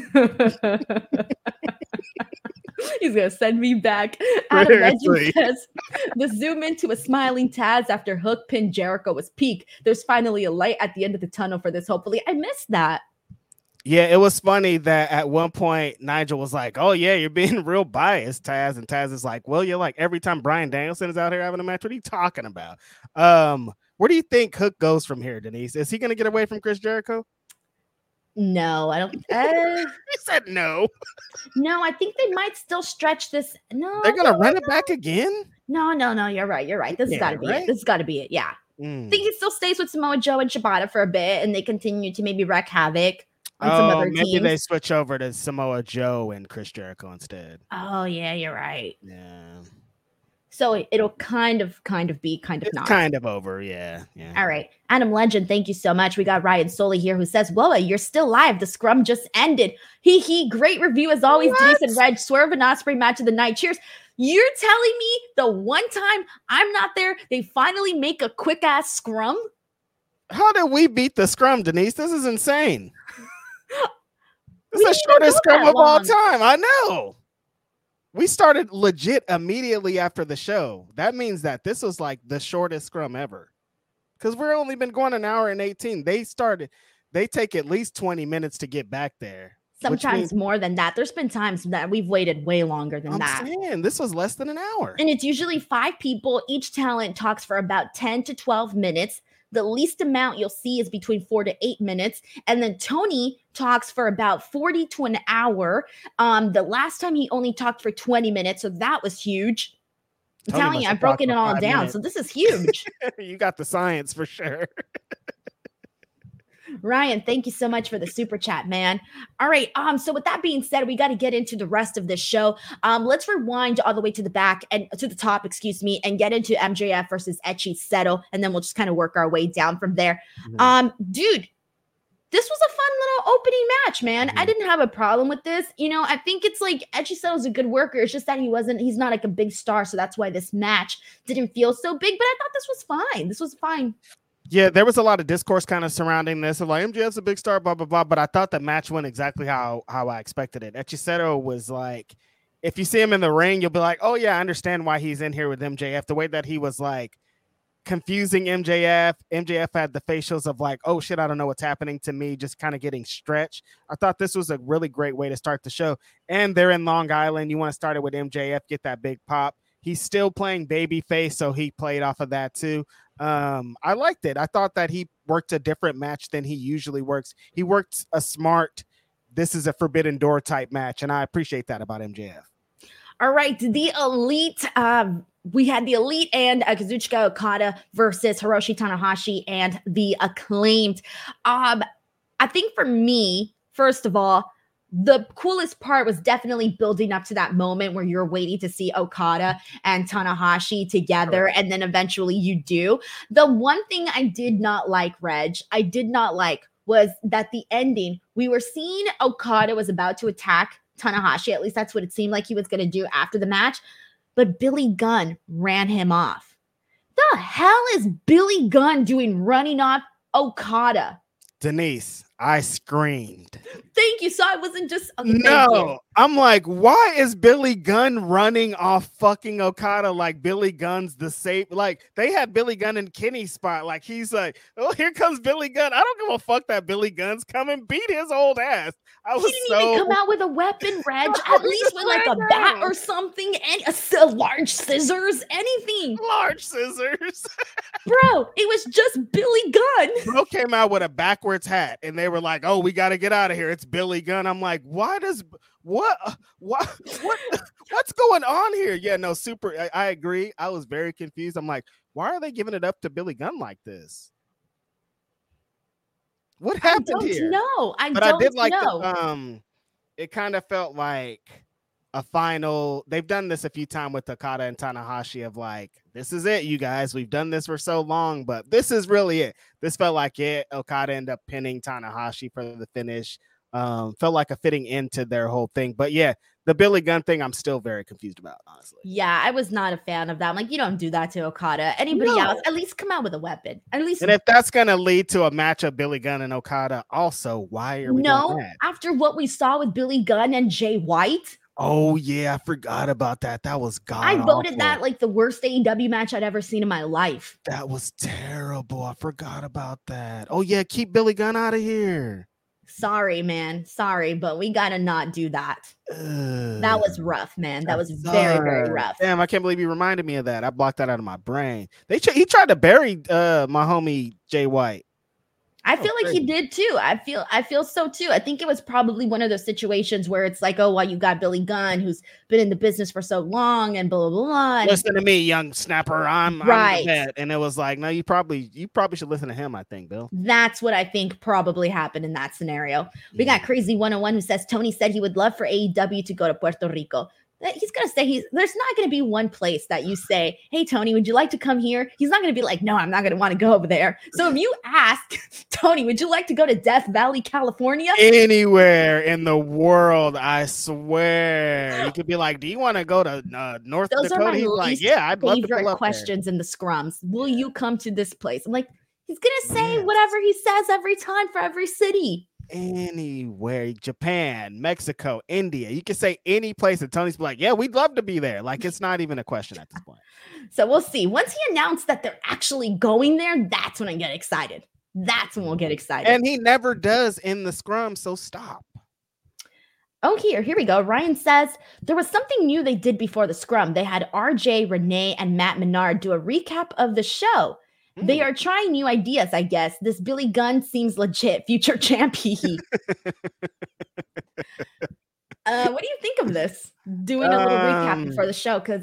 He's gonna send me back. Adam Legend says the zoom into a smiling Taz after Hook pinned Jericho was peak. There's finally a light at the end of the tunnel for this. Hopefully, I missed that. Yeah, it was funny that at one point Nigel was like, "Oh yeah, you're being real biased, Taz," and Taz is like, "Well, you're like every time Bryan Danielson is out here having a match, what are you talking about?" Um, where do you think Hook goes from here, Denise? Is he gonna get away from Chris Jericho? No, I don't. Uh, he said no. No, I think they might still stretch this. No, they're gonna no, run no. it back again. No, no, no. You're right. You're right. This yeah, has got to be right? it. This has got to be it. Yeah. Mm. I think he still stays with Samoa Joe and Shibata for a bit, and they continue to maybe wreak havoc on oh, some other maybe teams. they switch over to Samoa Joe and Chris Jericho instead. Oh yeah, you're right. Yeah. So it'll kind of, kind of be, kind of it's not. kind of over, yeah, yeah. All right. Adam Legend, thank you so much. We got Ryan Soley here who says, Whoa, you're still live. The scrum just ended. He he. Great review as always. What? Denise and Reg, Swerve and Ospreay match of the night. Cheers. You're telling me the one time I'm not there, they finally make a quick ass scrum? How did we beat the scrum, Denise? This is insane. This We is the didn't shortest go that scrum of all long. time. I know. We started legit immediately after the show. That means that this was like the shortest scrum ever. Because we're only been going an hour and eighteen. They started, they take at least twenty minutes to get back there. Sometimes means, more than that. There's been times that we've waited way longer than I'm that. saying this was less than an hour. And it's usually five people. Each talent talks for about ten to twelve minutes. The least amount you'll see is between four to eight minutes. And then Tony talks for about forty to an hour. Um, the last time he only talked for twenty minutes. So that was huge. I'm Tony telling must you, have I've broken it talked for all five down. minutes. So this is huge. You got the science for sure. Ryan, thank you so much for the super chat, man. All right. Um, so with that being said, we got to get into the rest of this show. Um, let's rewind all the way to the back and to the top, excuse me, and get into M J F versus Echi Seto, and then we'll just kind of work our way down from there. Mhm. Um, dude, this was a fun little opening match, man. Mhm. I didn't have a problem with this. You know, I think it's like Echi Seto's a good worker. It's just that he wasn't, he's not like a big star. So that's why this match didn't feel so big, but I thought this was fine. This was fine. Yeah, there was a lot of discourse kind of surrounding this of like M J F's a big star, blah blah blah. But I thought the match went exactly how how I expected it. Echi Seto was like, if you see him in the ring, you'll be like, oh yeah, I understand why he's in here with M J F. The way that he was like confusing M J F. M J F had the facials of like, oh shit, I don't know what's happening to me, just kind of getting stretched. I thought this was a really great way to start the show. And they're in Long Island. You want to start it with M J F, get that big pop. He's still playing babyface, so he played off of that too. Um, I liked it. I thought that he worked a different match than he usually works. He worked a smart, this is a forbidden door type match, and I appreciate that about M J F. All right, the Elite. Um, we had the Elite and uh, Kazuchika Okada versus Hiroshi Tanahashi and the Acclaimed. Um, I think for me, first of all, the coolest part was definitely building up to that moment where you're waiting to see Okada and Tanahashi together, and then eventually you do. The one thing I did not like, Reg, I did not like was that the ending, we were seeing Okada was about to attack Tanahashi. At least that's what it seemed like he was going to do after the match. But Billy Gunn ran him off. The hell is Billy Gunn doing running off Okada? Denise, I screamed. Thank you. So I wasn't just okay, no. I'm like, why is Billy Gunn running off fucking Okada like Billy Gunn's the safe? Like they had Billy Gunn in Kenny's spot. Like he's like, oh, here comes Billy Gunn. I don't give a fuck that Billy Gunn's coming. Beat his old ass. I was he didn't so... even come out with a weapon, Reg. At least with like a bat or something, and a, a large scissors, anything. Large scissors, bro. It was just Billy Gunn. Bro came out with a backwards hat, and they were like, "Oh, we got to get out of here. It's Billy Gunn." I'm like, "Why does what what what what's going on here?" Yeah, no, super. I, I agree. I was very confused. I'm like, why are they giving it up to Billy Gunn like this? What happened I don't here? know. I but don't I did like know. The, um, it kind of felt like a final. They've done this a few times with Okada and Tanahashi of like, this is it, you guys. We've done this for so long, but this is really it. This felt like it. Okada ended up pinning Tanahashi for the finish. Um, felt like a fitting into their whole thing. But yeah, the Billy Gunn thing, I'm still very confused about, honestly. Yeah, I was not a fan of that. I'm like, you don't do that to Okada. Anybody No. else, at least come out with a weapon. At least. And if that's gonna lead to a match of Billy Gunn and Okada, also, why are we no, doing that? After what we saw with Billy Gunn and Jay White. Oh yeah, I forgot about that. That was god. I voted awful. that like the worst A E W match I'd ever seen in my life. That was terrible. I forgot about that. Oh yeah, keep Billy Gunn out of here. Sorry, man. Sorry, but we gotta not do that. Ugh. That was rough, man. That That was very, very sucked. rough. Damn, I can't believe you reminded me of that. I blocked that out of my brain. They ch- he tried to bury uh my homie Jay White. I Oh, feel like crazy. he did too. I feel I feel so too. I think it was probably one of those situations where it's like, oh, well, you got Billy Gunn, who's been in the business for so long, and blah blah blah. And Listen to me, young snapper. I'm Right. I'm the vet. And it was like, no, you probably you probably should listen to him. I think, Bill. that's what I think probably happened in that scenario. We got Crazy one oh one who says Tony said he would love for A E W to go to Puerto Rico. That- He's gonna say he's there's not gonna be one place that you say, hey Tony, would you like to come here? He's not gonna be like, no, I'm not gonna want to go over there. So if you ask Tony, would you like to go to Death Valley, California? Anywhere in the world, I swear. You could be like, do you want to go to uh, North Those are Dakota? my He's like, least yeah, I'd love to favorite pull up questions in the scrums. Will you come to this place? I'm like, he's gonna say Yes. whatever he says every time for every city. Anywhere, Japan, Mexico, India. You can say any place, and Tony's be like, yeah, we'd love to be there. Like, it's not even a question at this point. So we'll see. Once he announced that they're actually going there, that's when I get excited. That's when we'll get excited. And he never does in the scrum, so stop. Oh, here, here we go. Ryan says there was something new they did before the scrum. They had R J, Renee, and Matt Menard do a recap of the show. They Mm. are trying new ideas, I guess. This Billy Gunn seems legit. Future champion. uh, what do you think of this? Doing a little recap Um, before the show? Because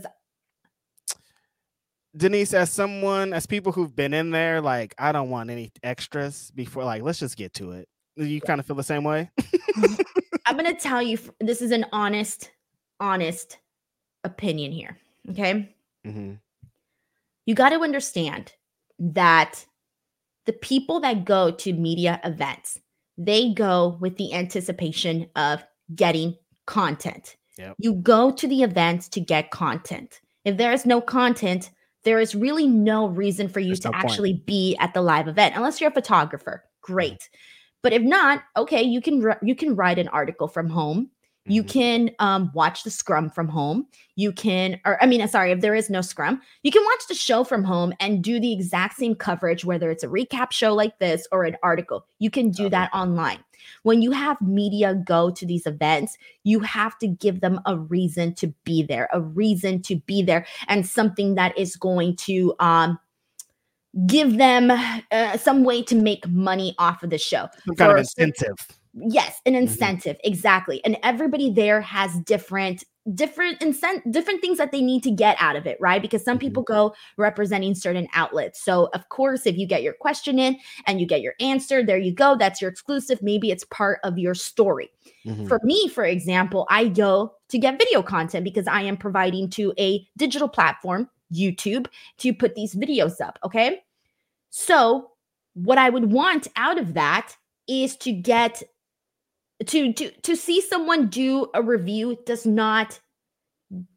Denise, as someone, as people who've been in there, like, I don't want any extras before, like, let's just get to it. You kind of feel the same way? I'm going to tell you, f- this is an honest, honest opinion here. Okay. Mm-hmm. You got to understand that the people that go to media events, they go with the anticipation of getting content. Yep. You go to the events to get content. If there is no content, there is really no reason for you There's to no point. actually be at the live event, unless you're a photographer. Great. But if not, okay, you can ri- you can write an article from home. You Mhm. can um, watch the scrum from home. You can, or I mean, sorry, if there is no scrum, you can watch the show from home and do the exact same coverage, whether it's a recap show like this or an article. You can do Okay. that online. When you have media go to these events, you have to give them a reason to be there, a reason to be there, and something that is going to um, give them uh, some way to make money off of the show. Some kind For of a certain- incentive. Yes, an Mhm. incentive, exactly. And everybody there has different different incent different things that they need to get out of it, right? Because some Mhm. people go representing certain outlets. So, of course, if you get your question in and you get your answer, there you go. That's your exclusive. Maybe it's part of your story. Mhm. For me, for example, I go to get video content because I am providing to a digital platform, YouTube, to put these videos up, okay? So, what I would want out of that is to get to to to see someone do a review does not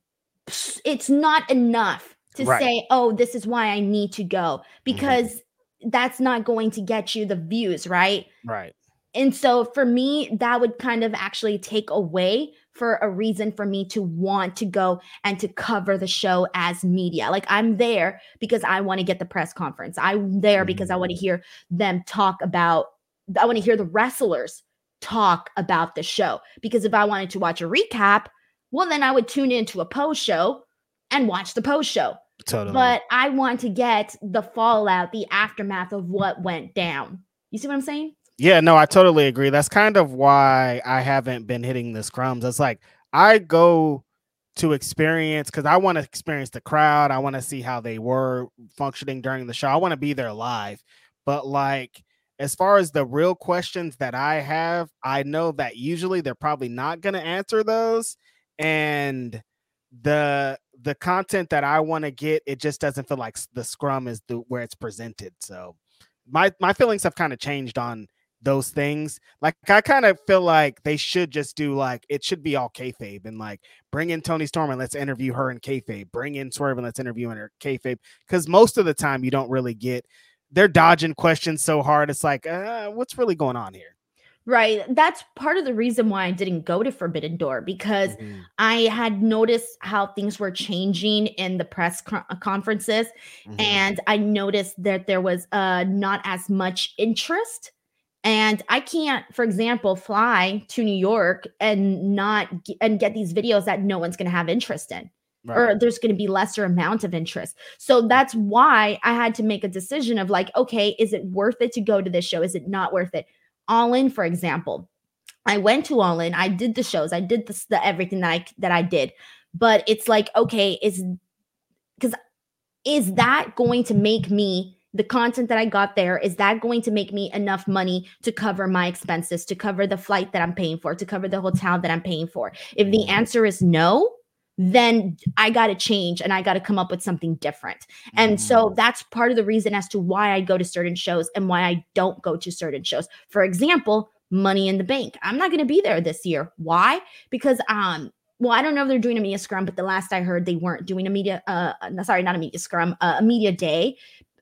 it's not enough to Right. say, oh, this is why I need to go, because that's not going to get you the views, right? Right. And so for me, that would kind of actually take away for a reason for me to want to go and to cover the show as media. Like I'm there because I want to get the press conference. I'm there because I want to hear them talk about, I want to hear the wrestlers talk about the show. Because if I wanted to watch a recap, well, then I would tune into a post show and watch the post show. Totally. But I want to get the fallout, the aftermath of what went down. You see what I'm saying? Yeah, no, I totally agree. That's kind of why I haven't been hitting the scrums. It's like I go to experience because I want to experience the crowd. I want to see how they were functioning during the show. I want to be there live. But like as far as the real questions that I have, I know that usually they're probably not going to answer those. And the the content that I want to get, it just doesn't feel like the scrum is the where it's presented. So my my feelings have kind of changed on those things. Like I kind of feel like they should just do like it should be all kayfabe and like bring in Toni Storm and let's interview her in kayfabe. Bring in Swerve and let's interview her in kayfabe. Because most of the time you don't really get. They're dodging questions so hard. It's like, uh, what's really going on here? Right. That's part of the reason why I didn't go to Forbidden Door, because mm-hmm. I had noticed how things were changing in the press co- conferences. Mm-hmm. And I noticed that there was uh, not as much interest. And I can't, for example, fly to New York and not g- and get these videos that no one's going to have interest in. Right. Or there's going to be lesser amount of interest. So that's why I had to make a decision of like, okay, is it worth it to go to this show? Is it not worth it? All In, for example, I went to All In. I did the shows. I did the, the everything that I that I did. But it's like, okay, is because is that going to make me the content that I got there? Is that going to make me enough money to cover my expenses, to cover the flight that I'm paying for, to cover the hotel that I'm paying for? If the answer is no, then I got to change and I got to come up with something different. And mm. so that's part of the reason as to why I go to certain shows and why I don't go to certain shows. For example, Money in the Bank. I'm not going to be there this year. Why? Because, um, well, I don't know if they're doing a media scrum, but the last I heard they weren't doing a media, uh, sorry, not a media scrum, uh, a media day.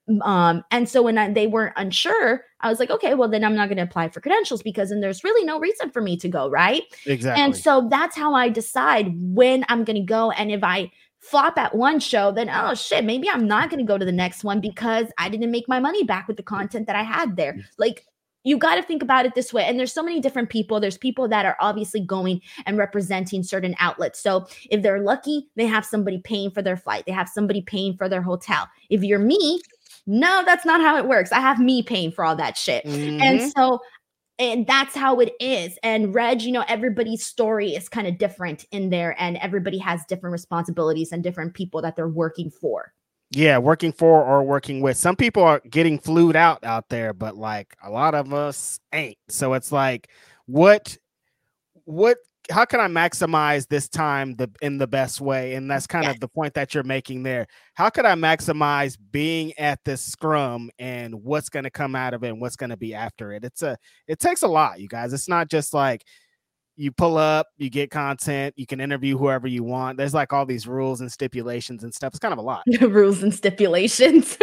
Um, and so when I, they weren't unsure, I was like, okay, well, then I'm not going to apply for credentials because then there's really no reason for me to go. Right. Exactly. And so that's how I decide when I'm going to go. And if I flop at one show, then, oh shit, maybe I'm not going to go to the next one because I didn't make my money back with the content that I had there. Like, you got to think about it this way. And there's so many different people. There's people that are obviously going and representing certain outlets. So if they're lucky, they have somebody paying for their flight. They have somebody paying for their hotel. If you're me, no, that's not how it works. I have me paying for all that shit. Mm-hmm. And so, and that's how it is. And Reg, you know, everybody's story is kind of different in there and everybody has different responsibilities and different people that they're working for. Yeah, working for or working with. Some people are getting flued out out there, but like a lot of us ain't. So it's like, what, what, how can I maximize this time the in the best way? And that's kind yes. of the point that you're making there. How could I maximize being at this scrum and what's going to come out of it and what's going to be after it? It's a, it takes a lot, you guys. It's not just like you pull up, you get content, you can interview whoever you want. There's like all these rules and stipulations and stuff. It's kind of a lot. Rules and stipulations.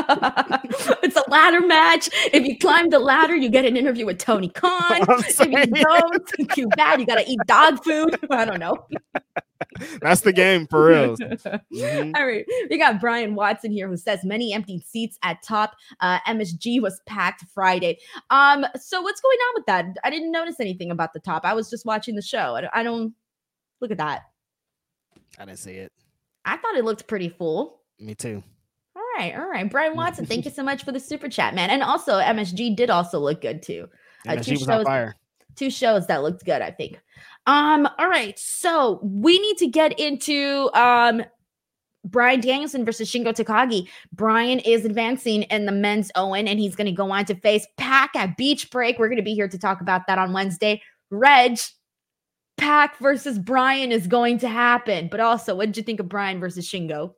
It's a ladder match. If you climb the ladder, you get an interview with Tony Khan. If you don't, too bad. You got to eat dog food. I don't know. That's the game for real. Mm-hmm. All right. We got Brian Watson here who says many empty seats at top. Uh, M S G was packed Friday. Um, so what's going on with that? I didn't notice anything about the top. I was just watching the show. I, I don't look at that. I didn't see it. I thought it looked pretty full. Me too. All right. All right. Brian Watson, thank you so much for the super chat, man. And also M S G did also look good too. M S G uh, was shows, on fire. Two shows that looked good, I think. Um, all right. So we need to get into um Bryan Danielson versus Shingo Takagi. Bryan is advancing in the men's Owen, and he's going to go on to face Pac at Beach Break. We're going to be here to talk about that on Wednesday. Reg, Pac versus Bryan is going to happen. But also, what did you think of Bryan versus Shingo?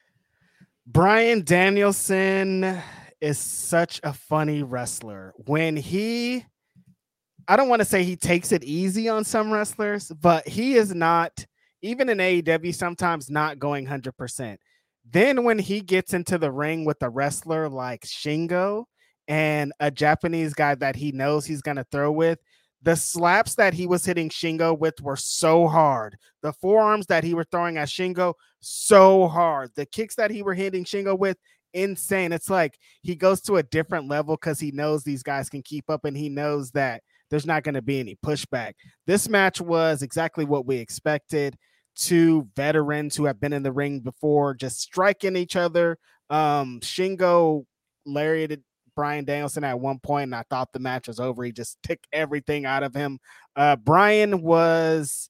Bryan Danielson is such a funny wrestler. When he, I don't want to say he takes it easy on some wrestlers, but he is not, even in A E W, sometimes not going one hundred percent. Then when he gets into the ring with a wrestler like Shingo and a Japanese guy that he knows he's going to throw with, the slaps that he was hitting Shingo with were so hard. The forearms that he was throwing at Shingo, so hard. The kicks that he were hitting Shingo with, insane. It's like he goes to a different level because he knows these guys can keep up, and he knows that there's not going to be any pushback. This match was exactly what we expected. Two veterans who have been in the ring before just striking each other. Um, Shingo lariated Bryan Danielson at one point, and I thought the match was over. He just took everything out of him. Uh, Bryan was,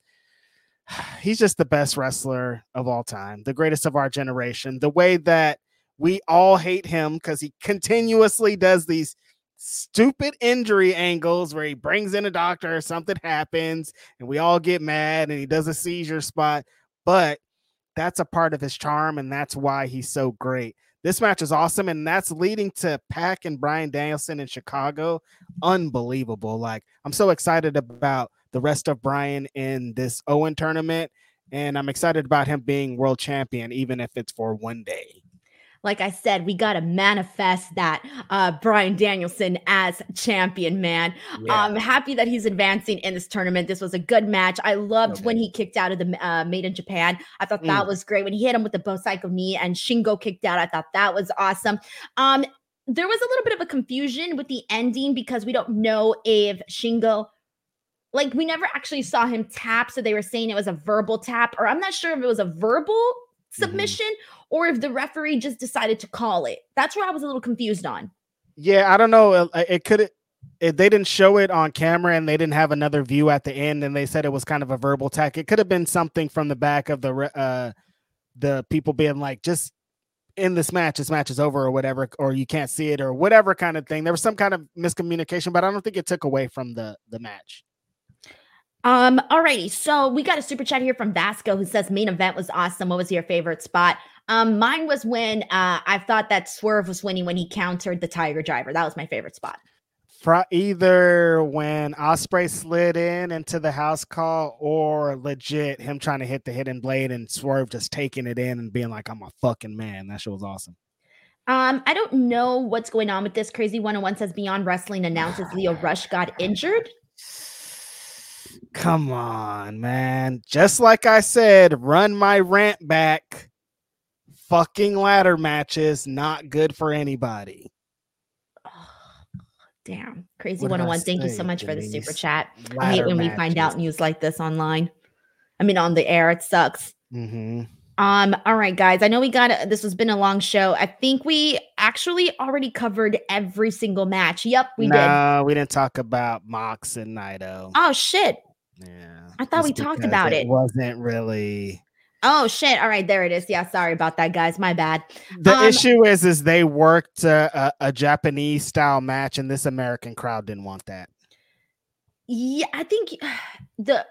he's just the best wrestler of all time, the greatest of our generation. The way that we all hate him because he continuously does these stupid injury angles where he brings in a doctor or something happens and we all get mad and he does a seizure spot, but that's a part of his charm, and that's why he's so great. This match is awesome, and that's leading to Pac and Bryan Danielson in Chicago. Unbelievable. Like, I'm so excited about the rest of Bryan in this Owen tournament, and I'm excited about him being world champion, even if it's for one day. Like I said, we got to manifest that uh, Bryan Danielson as champion, man. Yeah. I'm happy that he's advancing in this tournament. This was a good match. I loved okay. when he kicked out of the uh, Made in Japan. I thought that mm. was great. When he hit him with the Bosaiko knee and Shingo kicked out, I thought that was awesome. Um, there was a little bit of a confusion with the ending because we don't know if Shingo, like we never actually saw him tap. So they were saying it was a verbal tap, or I'm not sure if it was a verbal submission mm-hmm. or if the referee just decided to call it. That's where I was a little confused on. Yeah, I don't know. It, it could it, they didn't show it on camera, and they didn't have another view at the end, and they said it was kind of a verbal attack. It could have been something from the back of the uh the people being like, just in this match, this match is over or whatever, or you can't see it or whatever kind of thing. There was some kind of miscommunication, but I don't think it took away from the the match. Um, alrighty, so we got a super chat here from Vasco who says main event was awesome. What was your favorite spot? Um, mine was when uh I thought that Swerve was winning when he countered the Tiger Driver. That was my favorite spot. For either when Ospreay slid in into the house call, or legit him trying to hit the hidden blade and Swerve just taking it in and being like, I'm a fucking man. That shit was awesome. Um, I don't know what's going on with this. Crazy one oh one says Beyond Wrestling announces Leo Rush got injured. Come on, man. Just like I said, run my rant back. Fucking ladder matches, not good for anybody. Oh, damn. Crazy one oh one, thank you so much Denise? for the super chat. Ladder I hate when matches. we find out news like this online. I mean, on the air, it sucks. Mm-hmm. Um, all right, guys. I know we got a, this has been a long show. I think we actually already covered every single match. Yep, we no, did. No, we didn't talk about Mox and Naito. Oh shit. Yeah. I thought we talked about it. It wasn't really. Oh shit. All right, there it is. Yeah, sorry about that, guys. My bad. The um, issue is is they worked a, a, a Japanese style match, and this American crowd didn't want that. Yeah, I think the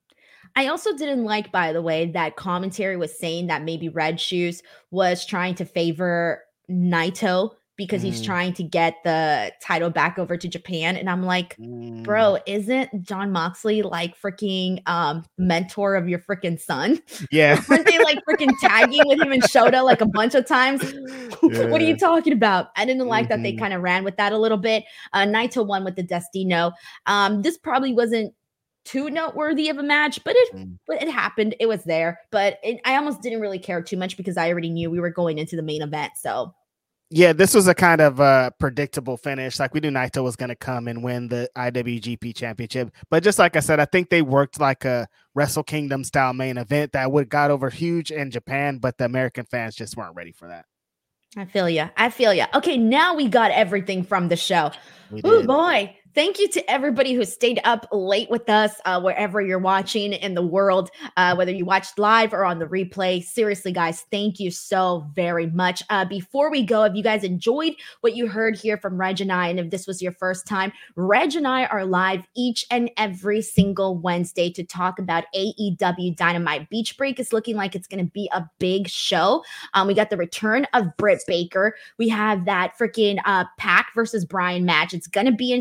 I also didn't like, by the way, that commentary was saying that maybe Red Shoes was trying to favor Naito because mm. he's trying to get the title back over to Japan. And I'm like, mm. bro, isn't Jon Moxley like freaking um, mentor of your freaking son? Yeah. Weren't they like freaking tagging with him and Shota like a bunch of times? Yeah. What are you talking about? I didn't like mm-hmm. that they kind of ran with that a little bit. Uh, Naito won with the Destino. Um, this probably wasn't too noteworthy of a match, but it mm. but it happened. It was there. But it, I almost didn't really care too much because I already knew we were going into the main event. So yeah, this was a kind of uh, predictable finish. Like, we knew Naito was going to come and win the I W G P Championship. But just like I said, I think they worked like a Wrestle Kingdom style main event that would got over huge in Japan, but the American fans just weren't ready for that. I feel you. I feel you. Okay, now we got everything from the show. Oh boy. Thank you to everybody who stayed up late with us, uh, wherever you're watching in the world, uh, whether you watched live or on the replay. Seriously, guys, thank you so very much. Uh, before we go, if you guys enjoyed what you heard here from Reg and I, and if this was your first time, Reg and I are live each and every single Wednesday to talk about A E W Dynamite. Beach Break is looking like it's going to be a big show. Um, we got the return of Britt Baker. We have that freaking uh, Pac versus Bryan match. It's going to be in Chicago.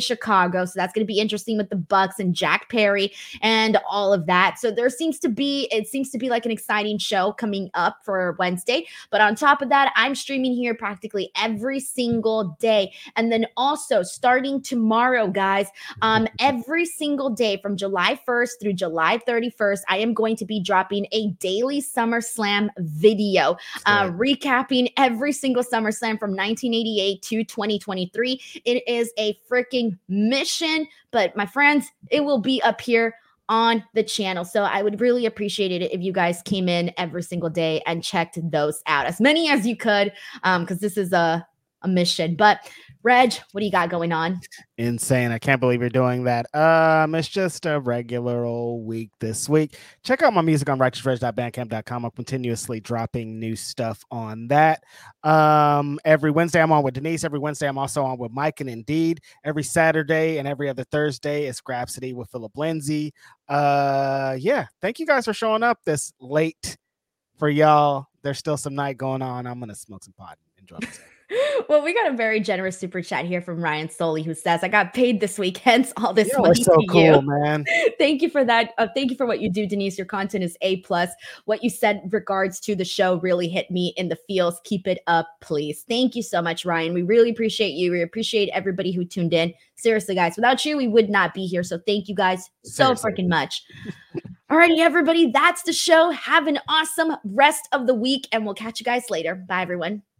Chicago. So that's going to be interesting with the Bucks and Jack Perry and all of that. So there seems to be, it seems to be like an exciting show coming up for Wednesday. But on top of that, I'm streaming here practically every single day. And then also starting tomorrow, guys, um, every single day from July first through July thirty-first, I am going to be dropping a daily SummerSlam video, uh, recapping every single SummerSlam from nineteen eighty-eight to twenty twenty-three. It is a freaking mission, but my friends, it will be up here on the channel. So I would really appreciate it if you guys came in every single day and checked those out, as many as you could, um, because this is a, a mission. But Reg, what do you got going on? Insane. I can't believe you're doing that. Um, it's just a regular old week this week. Check out my music on righteous reg dot bandcamp dot com. I'm continuously dropping new stuff on that. Um, every Wednesday I'm on with Denise. Every Wednesday I'm also on with Mike and Indeed. Every Saturday and every other Thursday is Grapsody with Philip Lindsay. Uh, yeah, thank you guys for showing up this late for y'all. There's still some night going on. I'm gonna smoke some pot and enjoy myself. Well, we got a very generous super chat here from Ryan Soley, who says, I got paid this week, hence all this You're money so to cool, you. man. Thank you for that. Uh, thank you for what you do, Denise. Your content is A plus. What you said in regards to the show really hit me in the feels. Keep it up, please. Thank you so much, Ryan. We really appreciate you. We appreciate everybody who tuned in. Seriously, guys, without you, we would not be here. So thank you guys so Seriously. freaking much. Alrighty, everybody, that's the show. Have an awesome rest of the week, and we'll catch you guys later. Bye, everyone.